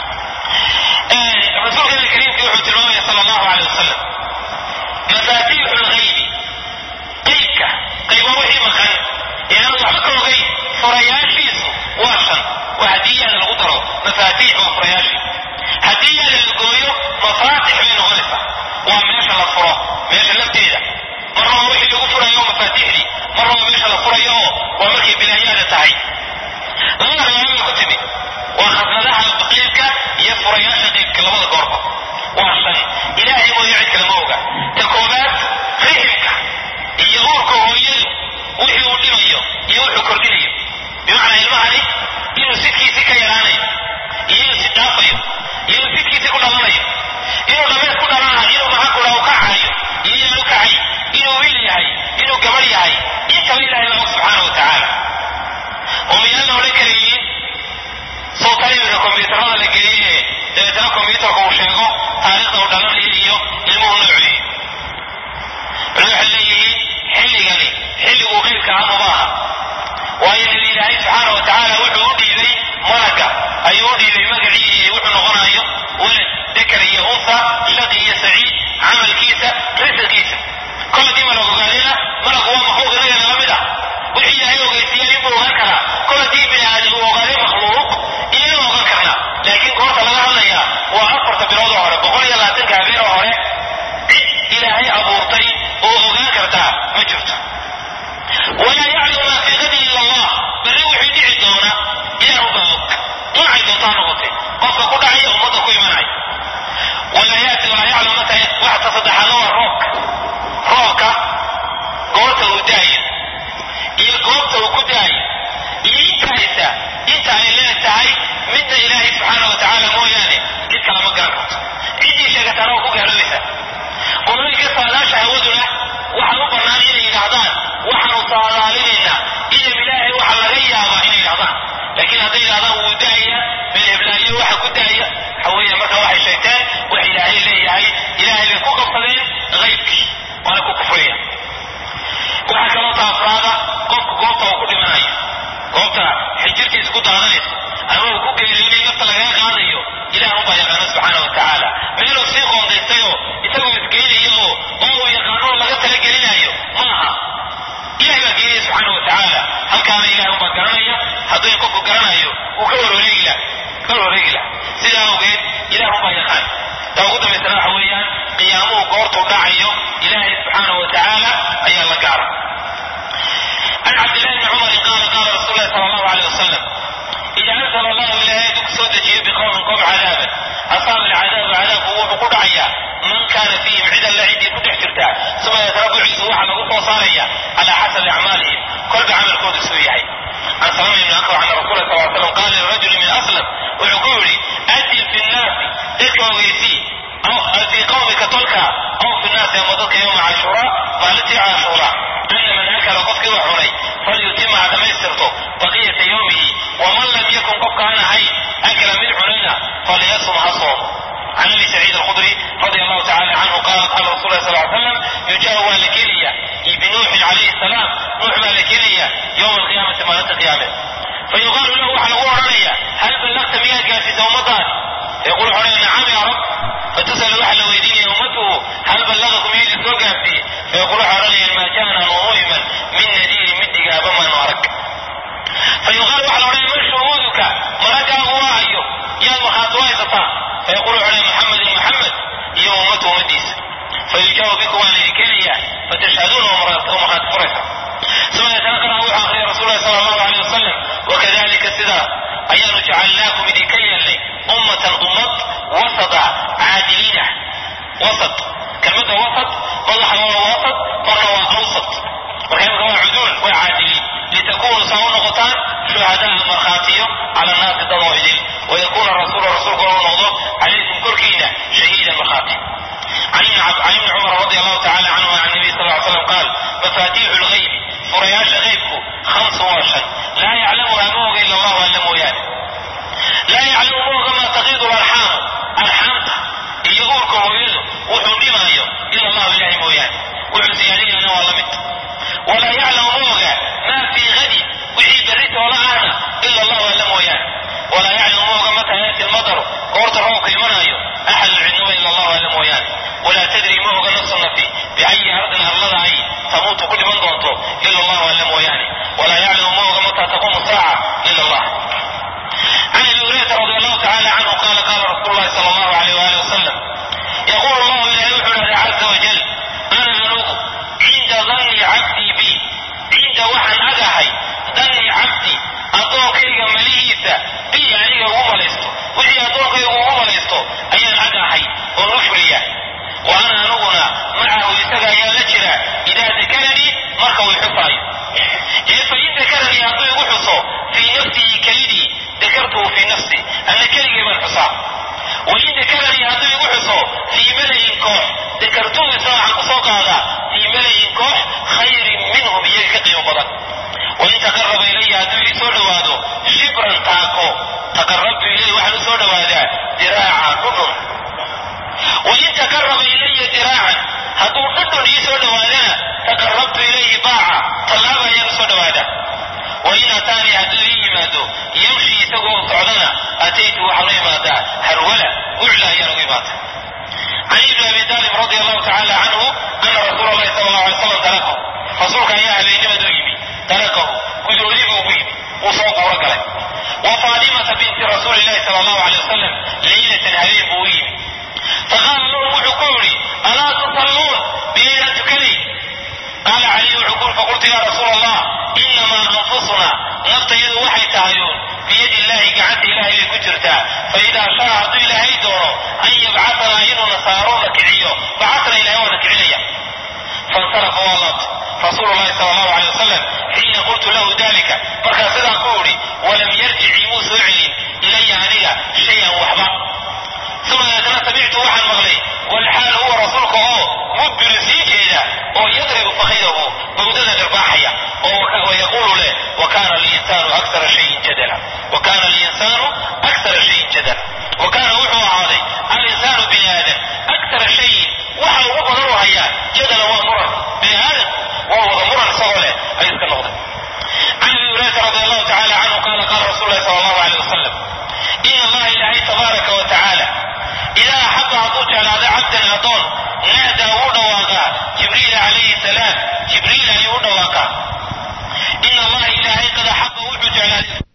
الرسول الكريم في وحي المامية صلى الله عليه وسلم مفاتيح الغيب قيبا وحي مخان إذا وحبك الغيب فرياشيس واشن وهدية للغطرة مفاتيح وفرياشي هدية للقوية مفاتح من غلفة وماشا للفراء ماشا لفتيدة مرة وحي لغفر يوم مفاتيح لي مرة ماشا للفراء يوم ومركي بلايانة تعي الله يعلم الكتبي وأخذنا لها بقيلك يفرياشا قيبك لبضا قربة واشن إلهي ويعيك الموقع تكوبات رحمك يغورك ويلو وحي ودميه يوحي كردينيه bimacnaa ilmahani inuu sidkiisii ka yaraanayo iyo inuu si dhaafayo iyo inuu sidkiisii ku dhalanayo inuu dhameed ku dhalanayo inuu maxankula u kacayo iyo inaanu kacay inuu wiil yahay inuu gabadh yahay intaba ilahay baa og subxaana wa tacaala oo miyaan la odhan karayin sawtan iminka kombyuutarada la geliyey ee dabeetana kombyuutarka uu sheego taariikhda uu dhalanayo iyo ilmuhu nooceeyo bal waxay leeyihiin xilligani xilliguu qeybka ah maba aha waayo nabi ilaahay subxaana wa tacaala wuxuu u dhiibay malagga ayuu u dhiibay magacii iyo wuxuu noqonayo walad dakar iyo unsa shaqi iyo saciid camalkiisa risalkiisa kol haddii malag ogaadayna malagu waa makhluuq inaga nala mid ah wixii ilaahay ogeysiiyay inbuu ogaan karaa kol haddii bini aadam uu ogaaday makhluuq iyana ogaan karnaa laakiin goorta laga hadlayaa waa 4 bilood oo hore 120 habeen oo hore cid ilaahay abuurtay oo ogaan kartaa ma jirto walaa yaclamu maa fii gadin ila allah berri wixii dhici doona ilaahu baa og noocay doontaa noqotay qofka ku dhacaya ummadda ku imanaya walaa yaclamu mata waxta saddexaadna waa roobka goorta uu daayo iyo goobta uu ku daayo iyo intaysa inta ay leetahay midna ilaahay subxaana wa tacaala mooyaane cid kale ma garan karto ciddii sheegataana waa ku gaaloobaysa qolooyinka saadaasha hawaduna waxaa u bannaan inay yidhaahdaan waxaanu saadaalinaynaa idam ilaahay waxa laga yaabaa inay yidhahdaan laakiin hadday yidhahdaan wuu daaya meel heblaayo waxa ku daaya waxa weeye marka waxay sheegteen wax ilaahay leeyahay ilaahay bay ku qabsadeen qaybkii waana ku kufriyaan waxaa kaloo taafraada qofku goobta uu ku dhimanayo goobta xijirtiisa ku daadanaysa ama uu ku geeriyoonay nafta lagaga qaadayo ilaah ubaa yaqaana subxaana wa tacaala meeluu sii qoondaystayoo isagoo isgeynayo oo uu yaqaanoo laga talagelinayo ma aha ilahay baa geeyaya subxaana wa tacaala halkaana ilahay ubaa garanaya hadduu qofku garanayo uu ka warwareegi lah sidaa awgeed ilaah ubaa yaqaan taa ugu dambaysana waxa weeyaan qiyaamuhu goortuu dhacayo ilaahay subxaana wa tacaala ayaa la gaara can cabdillahi bni cumarin qaala qaala rasuulu lahi sala allahu alayh wasalam ida anzala allahu ilaahay hadduu ku soo dejiyo biqowmin qowm cadaaban asaaba alcadaabu cadaabku wuxuu ku dhacayaa man kaana fiihim cid alla ciddii ku dhex jirtaa uma yatrabuciisu waxaa lagu soo saaraya calaa xasabi acmaalihim kolba camalkoodu suu yahay can salama ibni akwa ana rasula sal l slam qaala lirajuli min aslam wuxuu ku yidhi adil fi nnaasi dadka ogeysii fii qowmika tolka aw fi nnaasi ama dadka yowma cashuuraa maalintii cashuura ana man akala qofkii wax cunay falyutima ha dhammaystirto baqiyata yowmihi waman lam yakun qofka aan ahayn akala mid cunayna falyasum ha soomo can abi saciid alkhudri radia allahu tacala canhu qaala qaala rasul lah sal l slam yujaabu waa la kelaya binuuxin calayhi salaam nuux baa la kelaya yowma alqiyaamati maalinta qiyaameed fayuqaalu lahu waxaa lagu odhanaya hal ballaqta miyaad gaarsiisa ummadaas fayaqul wuxuu odhanaya nacam yaa rab fatusal waxaa la weydiinaya ummatuhu hal ballaqakum yaa idin soo gaarsiiye fayaqul waxaa odhanaya maa jaana muhiman min nadiirin mid digaaba maanu arag fayuqaalu waxaa la odhanaya man shuhuuduka maragaagu waa hayo yaad markhaati u haysataa fayaqul wuxuu odhanaya muxamedin muxamed iyo ummatu ummadiisa fayujaabu bikum waa laydin keenayaa fatashhaduuna oo markhaati furaysa uma yatanaqara wuxuu akhriyay rasuul lahi sala allahu alayh wasalam wakadalika sidaas ayaanu jacalnaakum idinka yeelnay ummatan ummad wasata caadiliina wasat kelmadda wasat madaxa waa wasat marna waa awsat marka imika waa cuduul waa caadiliin litakunuu saa u noqotaan shuhadaa markhaatiyo cala annaasi dadoo idin wayakuuna rasuulku u noqdo calaykum korkiina shahiidan markhaati can ibni cumar radi allahu tacala canhu can nabiy sal l slam qaal mafaatiixu lgaybi furayaasha qaybku 5 waa 5 laa yaclamuha ma oga ila allahu alla mooyaane laa yaclamu ma oga maa taqiidu larxaamu arxaamta iyo uurka hooyadu wuxuu dhimaayo ila allahu ilahay mooyaane wuxuu siyaadinayana waa la mid walaa yaclamu ma oga maa fii gadin wixii berri toola ahna ila allahu alla mooyaane walaa yaclamu ma oga mataa yaati lmadaru goorta roobka imanaayo axadun cidnaba ila allahu alla mooyaane walaa tadri ma oga nafsu nafi biayi ardin arlada ay tamuutu ku dhiman doonto ila allahu alla mooyaane walaa yaclamu ma oga mataa taquumu saaca ila allah can abi hurayrata radi allahu tacala canhu qaala qaala rasuulu llahi sala allahu alayh waali wasalam yaquulu allahu ilahay wuxuu dhahday caza wajal ana anugu cinda danni cabdii bi cinda waxaan agahay danni cabdi addoonkayga malihiisa bi aniga ugu malaysto wixii addoonkaygu ugu malaysto ayaan agahay oo la fuliya wa ana anuguna macahu isaga ayaa la jira idaa dakaranii marka uu xusaayo فإن ذكرني هدو يقحصه في نفسه كلدي ذكرته في نفسي أنا كلي من حصاه وإن ذكرني هدو يقحصه في ملئ كوح ذكرته ساعة قصوك هذا في ملئ كوح خير منهم يلتقي وبضل وإن تقرب إلي هدو يسود وادو شبرا تاكو تقربت إليه وحن سود وادا ذراعا نظر وإن تقرب إلي ذراعا هدو نظر يسود وادا تقربت إليه باعا طلابا ينسود وادا وإن أتاني هدو يمادو يمشي سقوط عدنا أتيت وحري مادا هرولا أعلى يرغي مادا عن ابن أبي طالب رضي الله تعالى عنه أن رسول الله صلى الله عليه وسلم تركه فصولك يا أهل إنما دويمي تركه كل ذيب وبيمي وصوق ورقله وفاطمة بنت رسول الله صلى الله عليه وسلم ليلة هذه بويمي فقال له عقولي ألا تصلون بين تكلي قال علي عقول فقلت يا رسول الله إنما أنفسنا نبتيد وحي تهيون بيد الله قعدت إلهي لكجرتا فإذا شاء إلهي دوره أن يبعثنا إنه نصارون كعيو بعثنا إلهي ونكعليا فانصرف والله رسول الله صلى الله عليه وسلم حين قلت له ذلك مركز صدى قولي ولم يرجع موسى علي إلي عنيا شيئا وحبا ثم أنا سمعت وحا مغلي والحال هو رسولك هو مدبر سيجيدا ويضرب فخذه بودنا الرباحية ويقول له وكان الإنسان أكثر شيء جدلا وكان الإنسان أكثر شيء جدلا وكان وحوى هذا الإنسان بني آدم أكثر شيء وحوى وقدرها إياه جدلا ومرا بني آدم وهو مرا صغله أيضا النقطة عن أبي هريرة رضي الله تعالى عنه قال رسول الله صلى الله عليه وسلم إن الله إلهي تبارك وتعالى إذا أحب عطوك على هذا عبدا أطول نادى ودواقا جبريل عليه السلام جبريل يودواقا إن الله إلهي قد أحب وجوك على